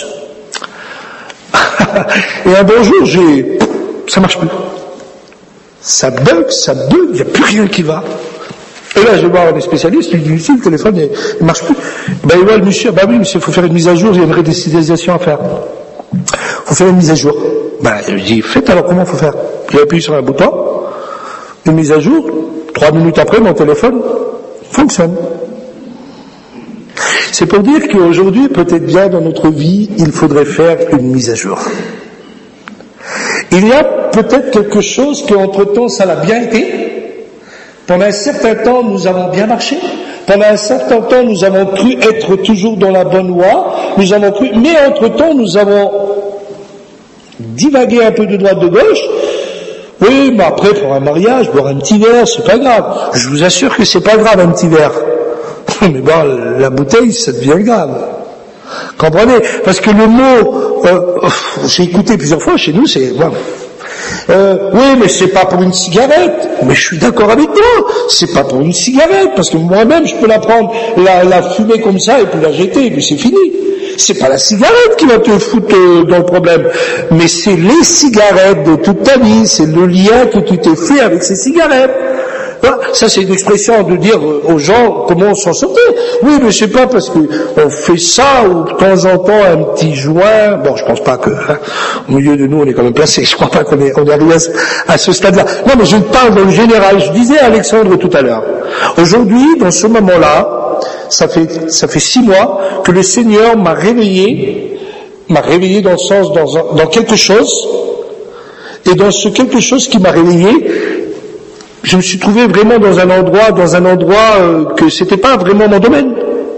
Et un bon jour, j'ai, ça marche plus. Ça bug, ça bug, il n'y a plus rien qui va. Et là, je vais voir un spécialiste, il dit, ici, le téléphone, il ne marche plus. Ben, ouais, le monsieur, ben oui, monsieur, il faut faire une mise à jour, il y a une rédécilisation à faire. Il faut faire une mise à jour. Ben, je dis, faites alors, comment il faut faire? J'ai appuyé sur un bouton, une mise à jour, trois minutes après, mon téléphone fonctionne. C'est pour dire qu'aujourd'hui, peut-être bien dans notre vie, il faudrait faire une mise à jour. Il y a peut-être quelque chose qu'entre-temps, ça l'a bien été. Pendant un certain temps, nous avons bien marché. Pendant un certain temps, nous avons cru être toujours dans la bonne voie. Nous avons cru, mais entre-temps, nous avons divagué un peu de droite, de gauche. Oui, mais après, pour un mariage, boire un petit verre, c'est pas grave. Je vous assure que c'est pas grave, un petit verre. Mais bon, la bouteille, ça devient grave. Comprenez? Parce que le mot, euh, j'ai écouté plusieurs fois chez nous, c'est, bon, euh, oui, mais c'est pas pour une cigarette. Mais je suis d'accord avec toi, c'est pas pour une cigarette, parce que moi-même, je peux la prendre, la, la fumer comme ça, et puis la jeter, et puis c'est fini. C'est pas la cigarette qui va te foutre dans le problème, mais c'est les cigarettes de toute ta vie, c'est le lien que tu t'es fait avec ces cigarettes. Ça, c'est une expression de dire aux gens comment on s'en sortait. Oui, mais c'est pas parce que on fait ça ou de temps en temps un petit joint. Bon, je pense pas que hein, au milieu de nous on est quand même placé. Je crois pas qu'on est on est arrivé à, à ce stade-là. Non, mais je parle dans le général. Je disais à Alexandre tout à l'heure. Aujourd'hui, dans ce moment-là, ça fait ça fait six mois que le Seigneur m'a réveillé, m'a réveillé dans le sens dans un, dans quelque chose, et dans ce quelque chose qui m'a réveillé. Je me suis trouvé vraiment dans un endroit, dans un endroit euh, que c'était pas vraiment mon domaine.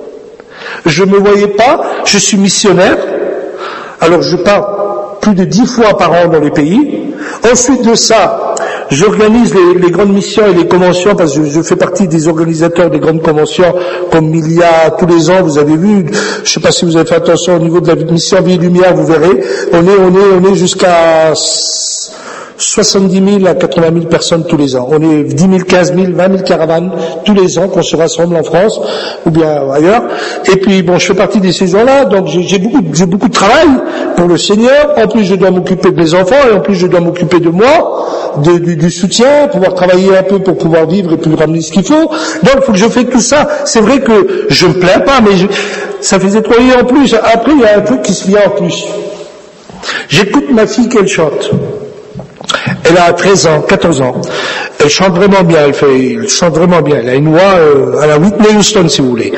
Je me voyais pas, je suis missionnaire, alors je pars plus de dix fois par an dans les pays. Ensuite de ça, j'organise les, les grandes missions et les conventions, parce que je fais partie des organisateurs des grandes conventions, comme il y a tous les ans, vous avez vu, je sais pas si vous avez fait attention au niveau de la mission Vie et Lumière, vous verrez, on est, on est, on est jusqu'à soixante-dix mille à quatre-vingt mille personnes tous les ans. On est dix mille, quinze mille, vingt mille caravanes tous les ans qu'on se rassemble en France ou bien ailleurs. Et puis bon, je fais partie de ces gens-là, donc j'ai, j'ai beaucoup, j'ai beaucoup de travail pour le Seigneur. En plus, je dois m'occuper de mes enfants et en plus, je dois m'occuper de moi, de, du, du soutien, pouvoir travailler un peu pour pouvoir vivre et puis ramener ce qu'il faut. Donc, il faut que je fasse tout ça. C'est vrai que je me plains pas, mais je, ça faisait trois ans en plus. Après, il y a un truc qui se vient en plus. J'écoute ma fille qu'elle chante. Elle a treize ans, quatorze ans. Elle chante vraiment bien, elle fait, elle chante vraiment bien. Elle a une voix euh, à la Whitney Houston, si vous voulez.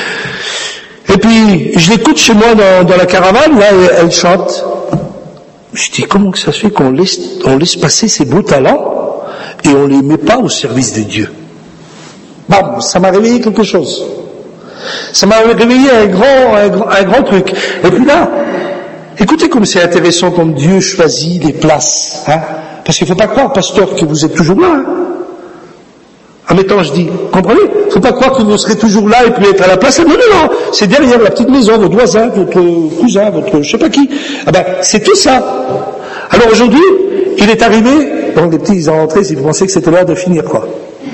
Et puis, je l'écoute chez moi dans, dans la caravane, là, elle, elle chante. Je dis, comment que ça se fait qu'on laisse, on laisse passer ces beaux talents et on les met pas au service de Dieu? Bam, ça m'a réveillé quelque chose. Ça m'a réveillé un grand, un grand, un grand truc. Et puis là, écoutez comme c'est intéressant, comme Dieu choisit les places, hein. Parce qu'il ne faut pas croire, pasteur, que vous êtes toujours là. Hein. En mettant, je dis, comprenez? Il ne faut pas croire que vous serez toujours là et puis être à la place. Non, non, non, c'est derrière la petite maison, votre voisin, votre cousin, votre je sais pas qui. Ah ben, c'est tout ça. Alors aujourd'hui, il est arrivé, donc les petits ils ont rentré, ils pensaient que c'était l'heure de finir, quoi.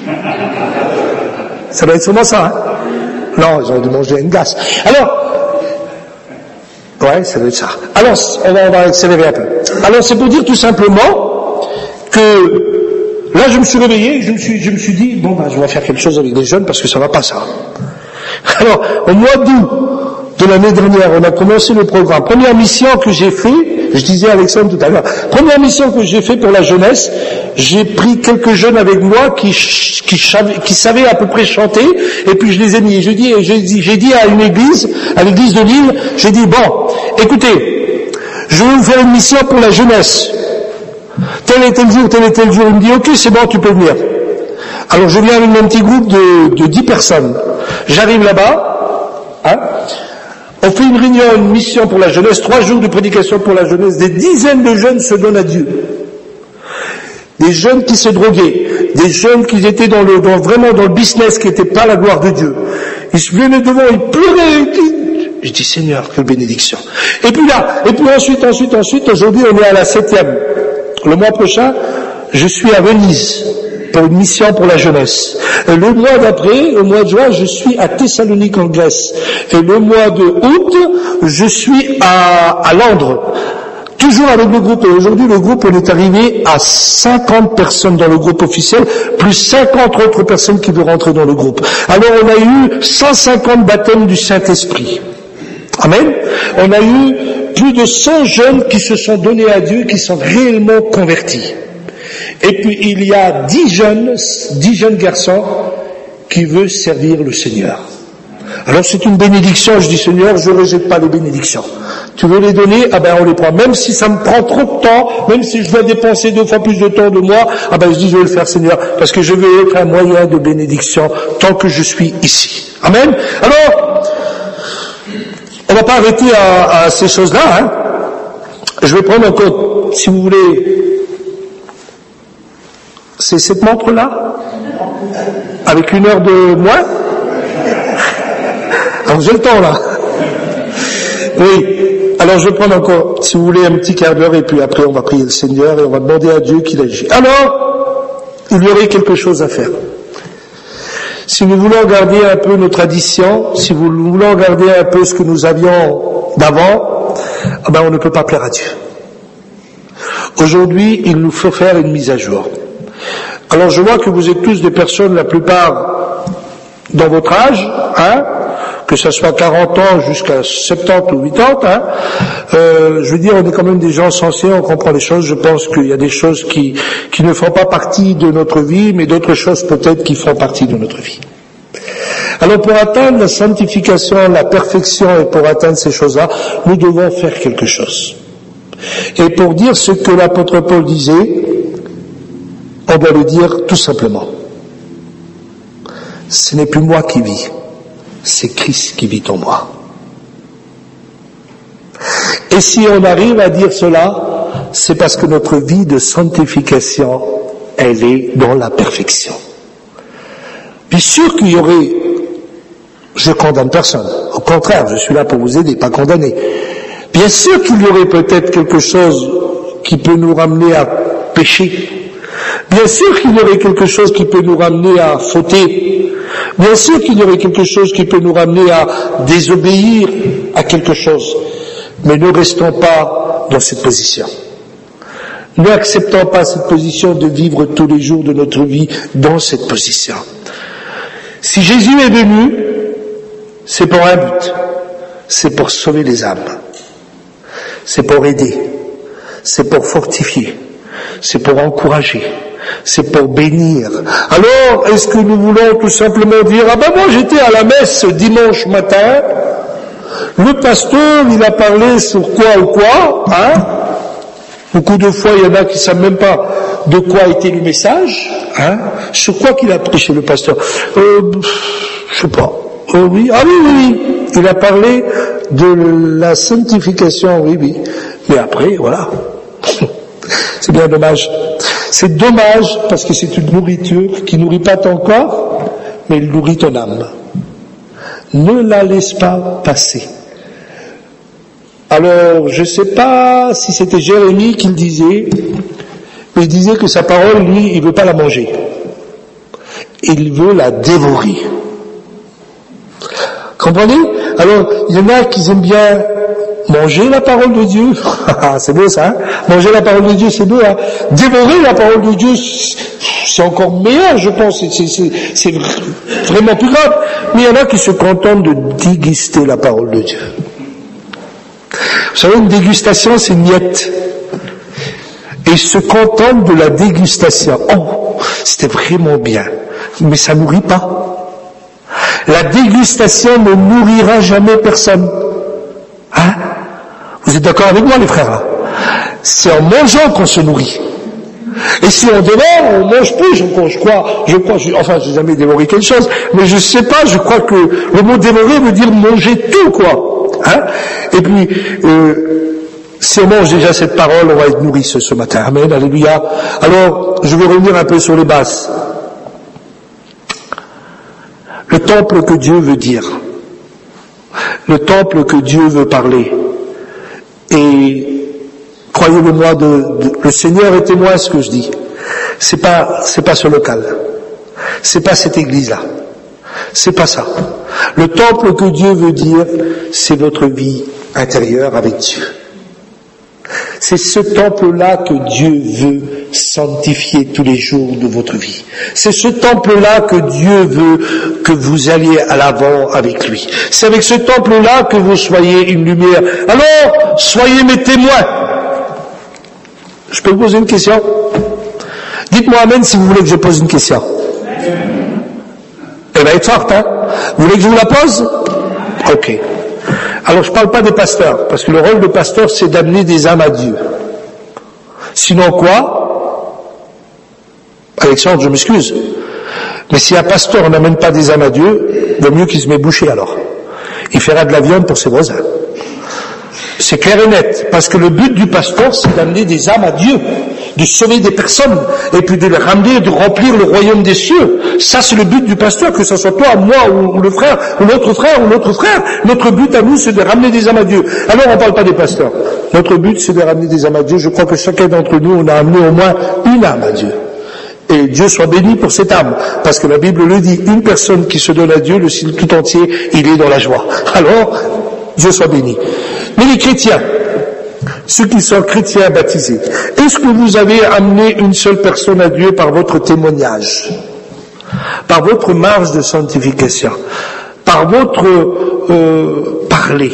Ça doit être sûrement ça, hein. Non, ils ont dû manger une glace. Alors, ouais, ça doit être ça. Alors, on va, on va accélérer un peu. Alors, c'est pour dire tout simplement que là, je me suis réveillé, je me suis, je me suis dit, bon, ben, je vais faire quelque chose avec les jeunes parce que ça va pas, ça. Alors, au mois d'août de l'année dernière, on a commencé le programme. Première mission que j'ai fait, je disais à Alexandre tout à l'heure, première mission que j'ai fait pour la jeunesse, j'ai pris quelques jeunes avec moi qui, qui, qui savaient à peu près chanter, et puis je les ai mis. Je dis, j'ai dit, j'ai dit à une église, à l'église de Lille, j'ai dit, bon, écoutez, je vais vous faire une mission pour la jeunesse. Tel et tel jour, tel et tel jour, il me dit, ok, c'est bon, tu peux venir. Alors je viens avec mon petit groupe de, de dix personnes. J'arrive là-bas, hein, on fait une réunion, une mission pour la jeunesse, trois jours de prédication pour la jeunesse, des dizaines de jeunes se donnent à Dieu. Des jeunes qui se droguaient, des jeunes qui étaient dans le, dans, vraiment dans le business, qui n'étaient pas la gloire de Dieu. Ils se venaient devant, ils pleuraient, ils... Je dis, Seigneur, quelle bénédiction. Et puis là, et puis ensuite, ensuite, ensuite, aujourd'hui on est à la septième. Le mois prochain, je suis à Venise pour une mission pour la jeunesse. Et le mois d'après, au mois de juin, je suis à Thessalonique en Grèce. Et le mois de août, je suis à, à Londres. Toujours avec le groupe. Et aujourd'hui, le groupe, on est arrivé à cinquante personnes dans le groupe officiel, plus cinquante autres personnes qui veulent rentrer dans le groupe. Alors, on a eu cent cinquante baptêmes du Saint-Esprit. Amen. On a eu plus de cent jeunes qui se sont donnés à Dieu, qui sont réellement convertis. Et puis il y a dix jeunes, dix jeunes garçons qui veulent servir le Seigneur. Alors c'est une bénédiction, je dis Seigneur, je ne rejette pas les bénédictions. Tu veux les donner, ah ben on les prend. Même si ça me prend trop de temps, même si je dois dépenser deux fois plus de temps de moi, ah ben je dis je vais le faire Seigneur, parce que je veux être un moyen de bénédiction tant que je suis ici. Amen. Alors, on va pas arrêter à, à ces choses-là, hein. Je vais prendre encore, si vous voulez, c'est cette montre-là, avec une heure de moins. Alors j'ai le temps là. Oui. Alors je vais prendre encore, si vous voulez, un petit quart d'heure et puis après on va prier le Seigneur et on va demander à Dieu qu'il agisse. Alors, il y aurait quelque chose à faire. Si nous voulons garder un peu nos traditions, si nous voulons garder un peu ce que nous avions d'avant, eh ben on ne peut pas plaire à Dieu. Aujourd'hui, il nous faut faire une mise à jour. Alors je vois que vous êtes tous des personnes, la plupart dans votre âge, hein, que ce soit quarante ans jusqu'à soixante-dix ou quatre-vingts, hein, euh, je veux dire, on est quand même des gens sensés, on comprend les choses. Je pense qu'il y a des choses qui, qui ne font pas partie de notre vie, mais d'autres choses peut-être qui font partie de notre vie. Alors pour atteindre la sanctification, la perfection et pour atteindre ces choses-là, nous devons faire quelque chose. Et pour dire ce que l'apôtre Paul disait, on doit le dire tout simplement. Ce n'est plus moi qui vis, c'est Christ qui vit en moi. Et si on arrive à dire cela, c'est parce que notre vie de sanctification, elle est dans la perfection. Bien sûr qu'il y aurait, je condamne personne, au contraire, je suis là pour vous aider, pas condamner. Bien sûr qu'il y aurait peut-être quelque chose qui peut nous ramener à pécher. Bien sûr qu'il y aurait quelque chose qui peut nous ramener à fauter. Bien sûr qu'il y aurait quelque chose qui peut nous ramener à désobéir à quelque chose. Mais ne restons pas dans cette position. N'acceptons pas cette position de vivre tous les jours de notre vie dans cette position. Si Jésus est venu, c'est pour un but. C'est pour sauver les âmes. C'est pour aider. C'est pour fortifier. C'est pour encourager. C'est pour bénir. Alors, est-ce que nous voulons tout simplement dire, ah ben moi j'étais à la messe dimanche matin, le pasteur il a parlé sur quoi ou quoi, hein? Beaucoup de fois il y en a qui ne savent même pas de quoi était le message, hein? Sur quoi qu'il a prêché le pasteur? Euh, je sais pas. Euh, oui, ah oui, oui, oui. Il a parlé de la sanctification, oui, oui. Mais après, voilà. C'est bien dommage. C'est dommage parce que c'est une nourriture qui nourrit pas ton corps, mais elle nourrit ton âme. Ne la laisse pas passer. Alors, je sais pas si c'était Jérémie qui le disait, mais il disait que sa parole, lui, il veut pas la manger. Il veut la dévorer. Comprenez? Alors, il y en a qui aiment bien manger la parole de Dieu. C'est beau ça, hein? Manger la parole de Dieu, c'est beau, hein? Dévorer la parole de Dieu, c'est encore meilleur, je pense. C'est, c'est, c'est vraiment plus grave. Mais il y en a qui se contentent de déguster la parole de Dieu. Vous savez, une dégustation, c'est une miette. Et ils se contentent de la dégustation. Oh, c'était vraiment bien. Mais ça nourrit pas. La dégustation ne nourrira jamais personne. Hein? Vous êtes d'accord avec moi, les frères? C'est en mangeant qu'on se nourrit. Et si on dévore, on mange plus, je crois, je crois, je crois, je, enfin, j'ai jamais dévoré quelque chose, mais je sais pas, je crois que le mot dévorer veut dire manger tout, quoi. Hein? Et puis, euh, si on mange déjà cette parole, on va être nourri ce, ce matin. Amen, alléluia. Alors, je vais revenir un peu sur les bases. Le temple que Dieu veut dire. Le temple que Dieu veut parler. Et croyez-le moi, de, de, le Seigneur est témoin de ce que je dis. C'est pas, c'est pas ce local. C'est pas cette église-là. C'est pas ça. Le temple que Dieu veut dire, c'est votre vie intérieure avec Dieu. C'est ce temple-là que Dieu veut sanctifier tous les jours de votre vie. C'est ce temple-là que Dieu veut que vous alliez à l'avant avec lui. C'est avec ce temple-là que vous soyez une lumière. Alors, soyez mes témoins. Je peux vous poser une question? Dites-moi amen si vous voulez que je pose une question. Elle va être forte, hein? Vous voulez que je vous la pose? Ok. Alors je parle pas des pasteurs, parce que le rôle de pasteur, c'est d'amener des âmes à Dieu. Sinon quoi? Alexandre, je m'excuse. Mais si un pasteur n'amène pas des âmes à Dieu, il vaut mieux qu'il se mette bouché alors. Il fera de la viande pour ses voisins. C'est clair et net, parce que le but du pasteur, c'est d'amener des âmes à Dieu, de sauver des personnes, et puis de les ramener, de remplir le royaume des cieux. Ça, c'est le but du pasteur, que ce soit toi, moi, ou le frère, ou l'autre frère, ou l'autre frère. Notre but à nous, c'est de ramener des âmes à Dieu. Alors, on ne parle pas des pasteurs. Notre but, c'est de ramener des âmes à Dieu. Je crois que chacun d'entre nous, on a amené au moins une âme à Dieu. Et Dieu soit béni pour cette âme, parce que la Bible le dit, une personne qui se donne à Dieu, le ciel tout entier, il est dans la joie. Alors, Dieu soit béni. Mais les chrétiens, ceux qui sont chrétiens baptisés, est-ce que vous avez amené une seule personne à Dieu par votre témoignage, par votre marche de sanctification, par votre euh, parler?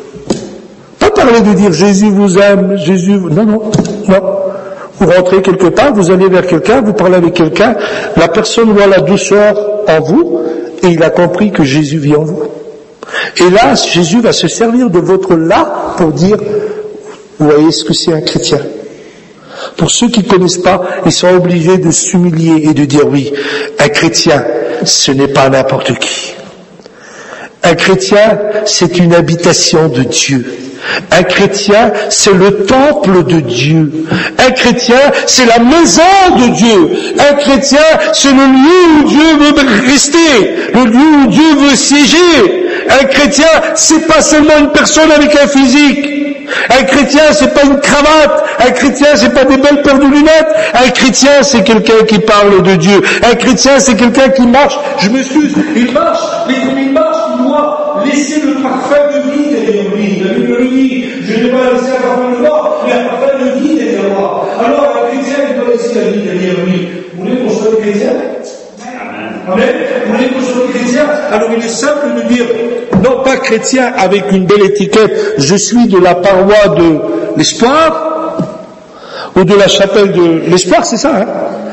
Pas parler de dire Jésus vous aime, Jésus vous... Non, non, non. Vous rentrez quelque part, vous allez vers quelqu'un, vous parlez avec quelqu'un, la personne voit la douceur en vous, et il a compris que Jésus vit en vous. Et là, Jésus va se servir de votre là pour dire, vous voyez ce que c'est un chrétien. Pour ceux qui ne connaissent pas, ils sont obligés de s'humilier et de dire oui, un chrétien, ce n'est pas n'importe qui. Un chrétien, c'est une habitation de Dieu. Un chrétien, c'est le temple de Dieu. Un chrétien, c'est la maison de Dieu. Un chrétien, c'est le lieu où Dieu veut rester, le lieu où Dieu veut siéger. Un chrétien, c'est pas seulement une personne avec un physique. Un chrétien, c'est pas une cravate. Un chrétien, c'est pas des belles paires de lunettes. Un chrétien, c'est quelqu'un qui parle de Dieu. Un chrétien, c'est quelqu'un qui marche. Je m'excuse, il marche, mais comme il marche, il doit laisser le parfum de vie derrière lui. La Bible le dit, je n'ai pas laissé un parfum de mort, mais un parfum de vie derrière moi. Alors un chrétien, il doit laisser la vie derrière lui. Vous voulez qu'on soit chrétien? Amen. Vous voulez qu'on soit chrétien? Alors il est simple de dire, non pas chrétien avec une belle étiquette, je suis de la paroi de l'espoir, ou de la chapelle de l'espoir, c'est ça, hein?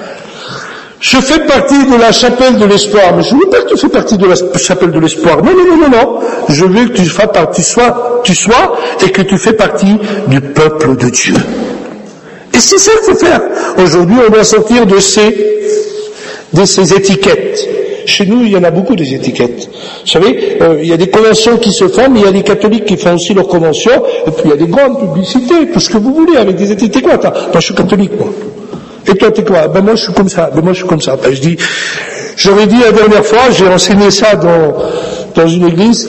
Je fais partie de la chapelle de l'espoir, mais je ne veux pas que tu fais partie de la chapelle de l'espoir. Non, non, non, non, non. Je veux que tu fasses partie, sois, tu sois, et que tu fais partie du peuple de Dieu. Et c'est ça qu'il faut faire. Aujourd'hui, on doit sortir de ces, de ces étiquettes. Chez nous, il y en a beaucoup des étiquettes. Vous savez, euh, il y a des conventions qui se font, mais il y a des catholiques qui font aussi leurs conventions, et puis il y a des grandes publicités, tout ce que vous voulez, avec des étiquettes. Quoi, attends, moi je suis catholique, moi. Et toi, t'es quoi? Ben moi, je suis comme ça. Ben moi, je suis comme ça. Ben je dis, j'aurais dit la dernière fois, j'ai enseigné ça dans dans une église.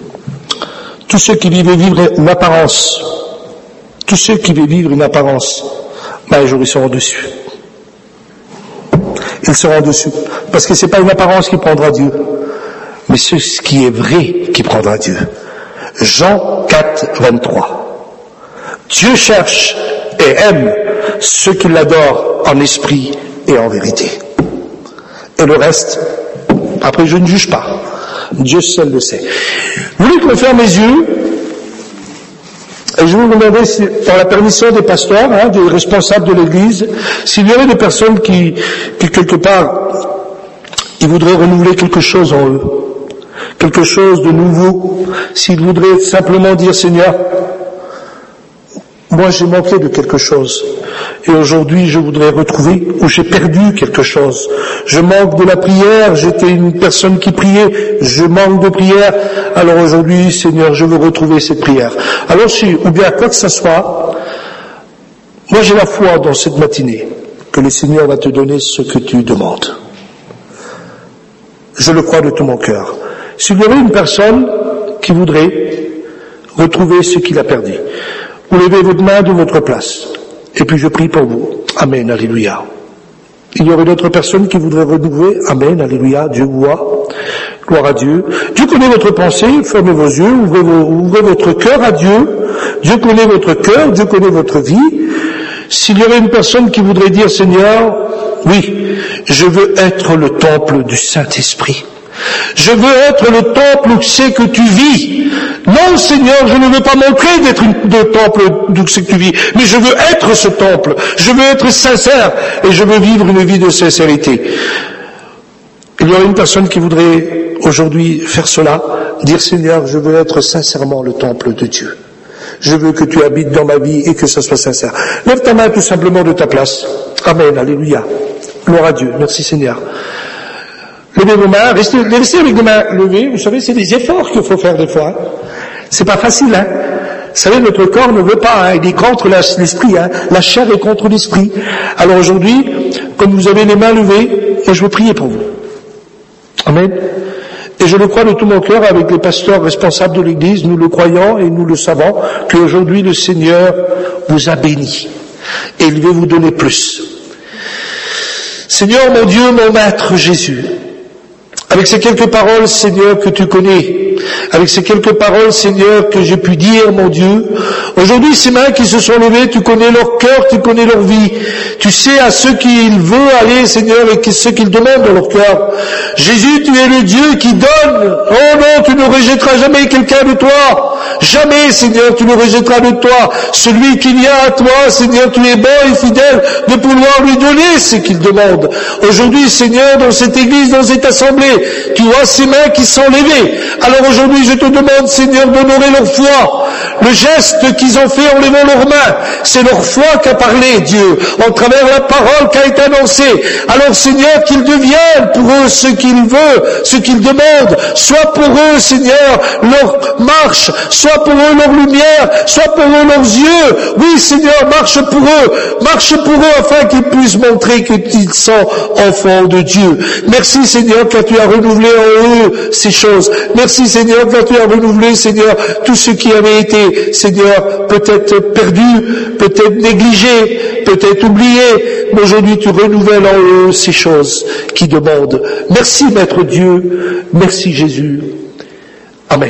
Tous ceux qui vivaient vivre une apparence, tous ceux qui vivaient vivre une apparence, ben un jour ils seront dessus. Ils seront dessus, parce que c'est pas une apparence qui prendra Dieu, mais c'est ce qui est vrai qui prendra Dieu. Jean quatre, vingt-trois. Dieu cherche et aime ceux qui l'adorent en esprit et en vérité. Et le reste, après je ne juge pas. Dieu seul le sait. Vous voulez que je ferme mes yeux? Et je vous demander, si, par la permission des pasteurs, hein, des responsables de l'Église, s'il y avait des personnes qui, qui quelque part, ils voudraient renouveler quelque chose en eux, quelque chose de nouveau, s'ils voudraient simplement dire, Seigneur, moi j'ai manqué de quelque chose, et aujourd'hui je voudrais retrouver, ou j'ai perdu quelque chose. Je manque de la prière, j'étais une personne qui priait, je manque de prière, alors aujourd'hui, Seigneur, je veux retrouver cette prière. Alors si, ou bien quoi que ce soit, moi j'ai la foi dans cette matinée, que le Seigneur va te donner ce que tu demandes. Je le crois de tout mon cœur. S'il y avait une personne qui voudrait retrouver ce qu'il a perdu, vous levez votre main de votre place. Et puis je prie pour vous. Amen, alléluia. Il y aurait d'autres personnes qui voudraient renouveler. Amen, alléluia. Dieu vous voit. Gloire à Dieu. Dieu connaît votre pensée. Fermez vos yeux. Ouvrez, vos, ouvrez votre cœur à Dieu. Dieu connaît votre cœur. Dieu connaît votre vie. S'il y aurait une personne qui voudrait dire, Seigneur, oui, je veux être le temple du Saint-Esprit. Je veux être le temple où c'est que tu vis. Non, Seigneur, je ne veux pas montrer d'être le temple d'où c'est que tu vis, mais je veux être ce temple. Je veux être sincère et je veux vivre une vie de sincérité. Et Il y aurait une personne qui voudrait aujourd'hui faire cela, dire Seigneur, je veux être sincèrement le temple de Dieu. Je veux que tu habites dans ma vie et que ça soit sincère. Lève ta main tout simplement de ta place. Amen, alléluia. Gloire à Dieu. Merci Seigneur. Levez vos mains, restez, restez avec les mains levées. Vous savez, c'est des efforts qu'il faut faire des fois. Hein. C'est pas facile, hein. Vous savez, notre corps ne veut pas, hein. Il est contre la, l'esprit, hein. La chair est contre l'esprit. Alors aujourd'hui, comme vous avez les mains levées, je veux prier pour vous. Amen. Et je le crois de tout mon cœur avec les pasteurs responsables de l'Église, nous le croyons et nous le savons, qu'aujourd'hui le Seigneur vous a béni. Et il veut vous donner plus. Seigneur mon Dieu, mon Maître Jésus, avec ces quelques paroles, Seigneur, que tu connais, avec ces quelques paroles, Seigneur, que j'ai pu dire, mon Dieu, aujourd'hui, ces mains qui se sont levées, tu connais leur cœur, tu connais leur vie. Tu sais à ceux qu'ils veulent aller, Seigneur, et ceux qu'ils demandent dans leur cœur. Jésus, tu es le Dieu qui donne. Oh non, tu ne rejetteras jamais quelqu'un de toi. Jamais, Seigneur, tu ne rejetteras de toi. Celui qui vient à toi, Seigneur, tu es bon et fidèle de pouvoir lui donner ce qu'il demande. Aujourd'hui, Seigneur, dans cette église, dans cette assemblée, tu vois ces mains qui sont levées. Alors aujourd'hui, je te demande, Seigneur, d'honorer leur foi. Le geste qu'ils ont fait en levant leurs mains, c'est leur foi qu'a parlé Dieu, en travers la parole qui a été annoncée. Alors, Seigneur, qu'ils deviennent pour eux ce qu'ils veulent, ce qu'ils demandent, soit pour eux, Seigneur, leur marche, soit pour eux leur lumière, soit pour eux leurs yeux. Oui, Seigneur, marche pour eux, marche pour eux afin qu'ils puissent montrer qu'ils sont enfants de Dieu. Merci, Seigneur, car tu as renouvelé en eux ces choses. Merci, Seigneur, car tu as renouvelé, Seigneur, tout ce qui avait été, Seigneur, peut-être perdu, peut-être négligé, peut-être oublié, mais aujourd'hui tu renouvelles en eux ces choses qui demandent. Merci, Maître Dieu. Merci, Jésus. Amen.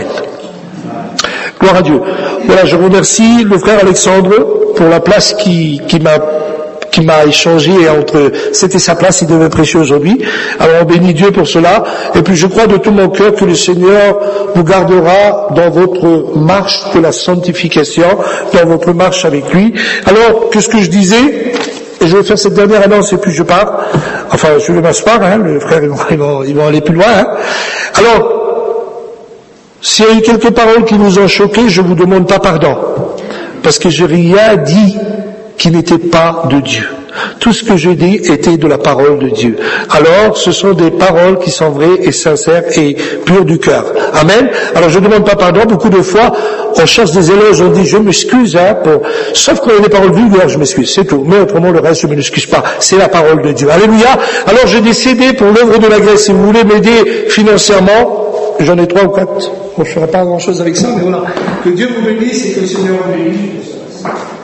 Gloire à Dieu. Voilà, je remercie le frère Alexandre pour la place qui, qui m'a qui m'a échangé entre, c'était sa place, il devait prêcher aujourd'hui. Alors on bénit Dieu pour cela. Et puis je crois de tout mon cœur que le Seigneur vous gardera dans votre marche de la sanctification, dans votre marche avec lui. Alors, qu'est-ce que je disais? Et je vais faire cette dernière annonce et puis je pars. Enfin, je vais m'asseoir, hein, le frère, ils vont, ils vont, ils vont aller plus loin. Hein. Alors, s'il y a eu quelques paroles qui vous ont choqué, je vous demande pas pardon. Parce que je n'ai rien dit qui n'était pas de Dieu. Tout ce que je dis était de la parole de Dieu. Alors, ce sont des paroles qui sont vraies et sincères et pures du cœur. Amen. Alors, je ne demande pas pardon. Beaucoup de fois, on cherche des éloges, on dit, je m'excuse, hein, pour... sauf quand il y a des paroles vulgaires, je m'excuse, c'est tout. Mais autrement, le reste, je ne m'excuse pas. C'est la parole de Dieu. Alléluia. Alors, j'ai décidé pour l'œuvre de la Grèce, si vous voulez m'aider financièrement, j'en ai trois ou quatre. Bon, je ne ferai pas grand chose avec ça, mais voilà. Que Dieu vous bénisse et que le Seigneur vous bénisse.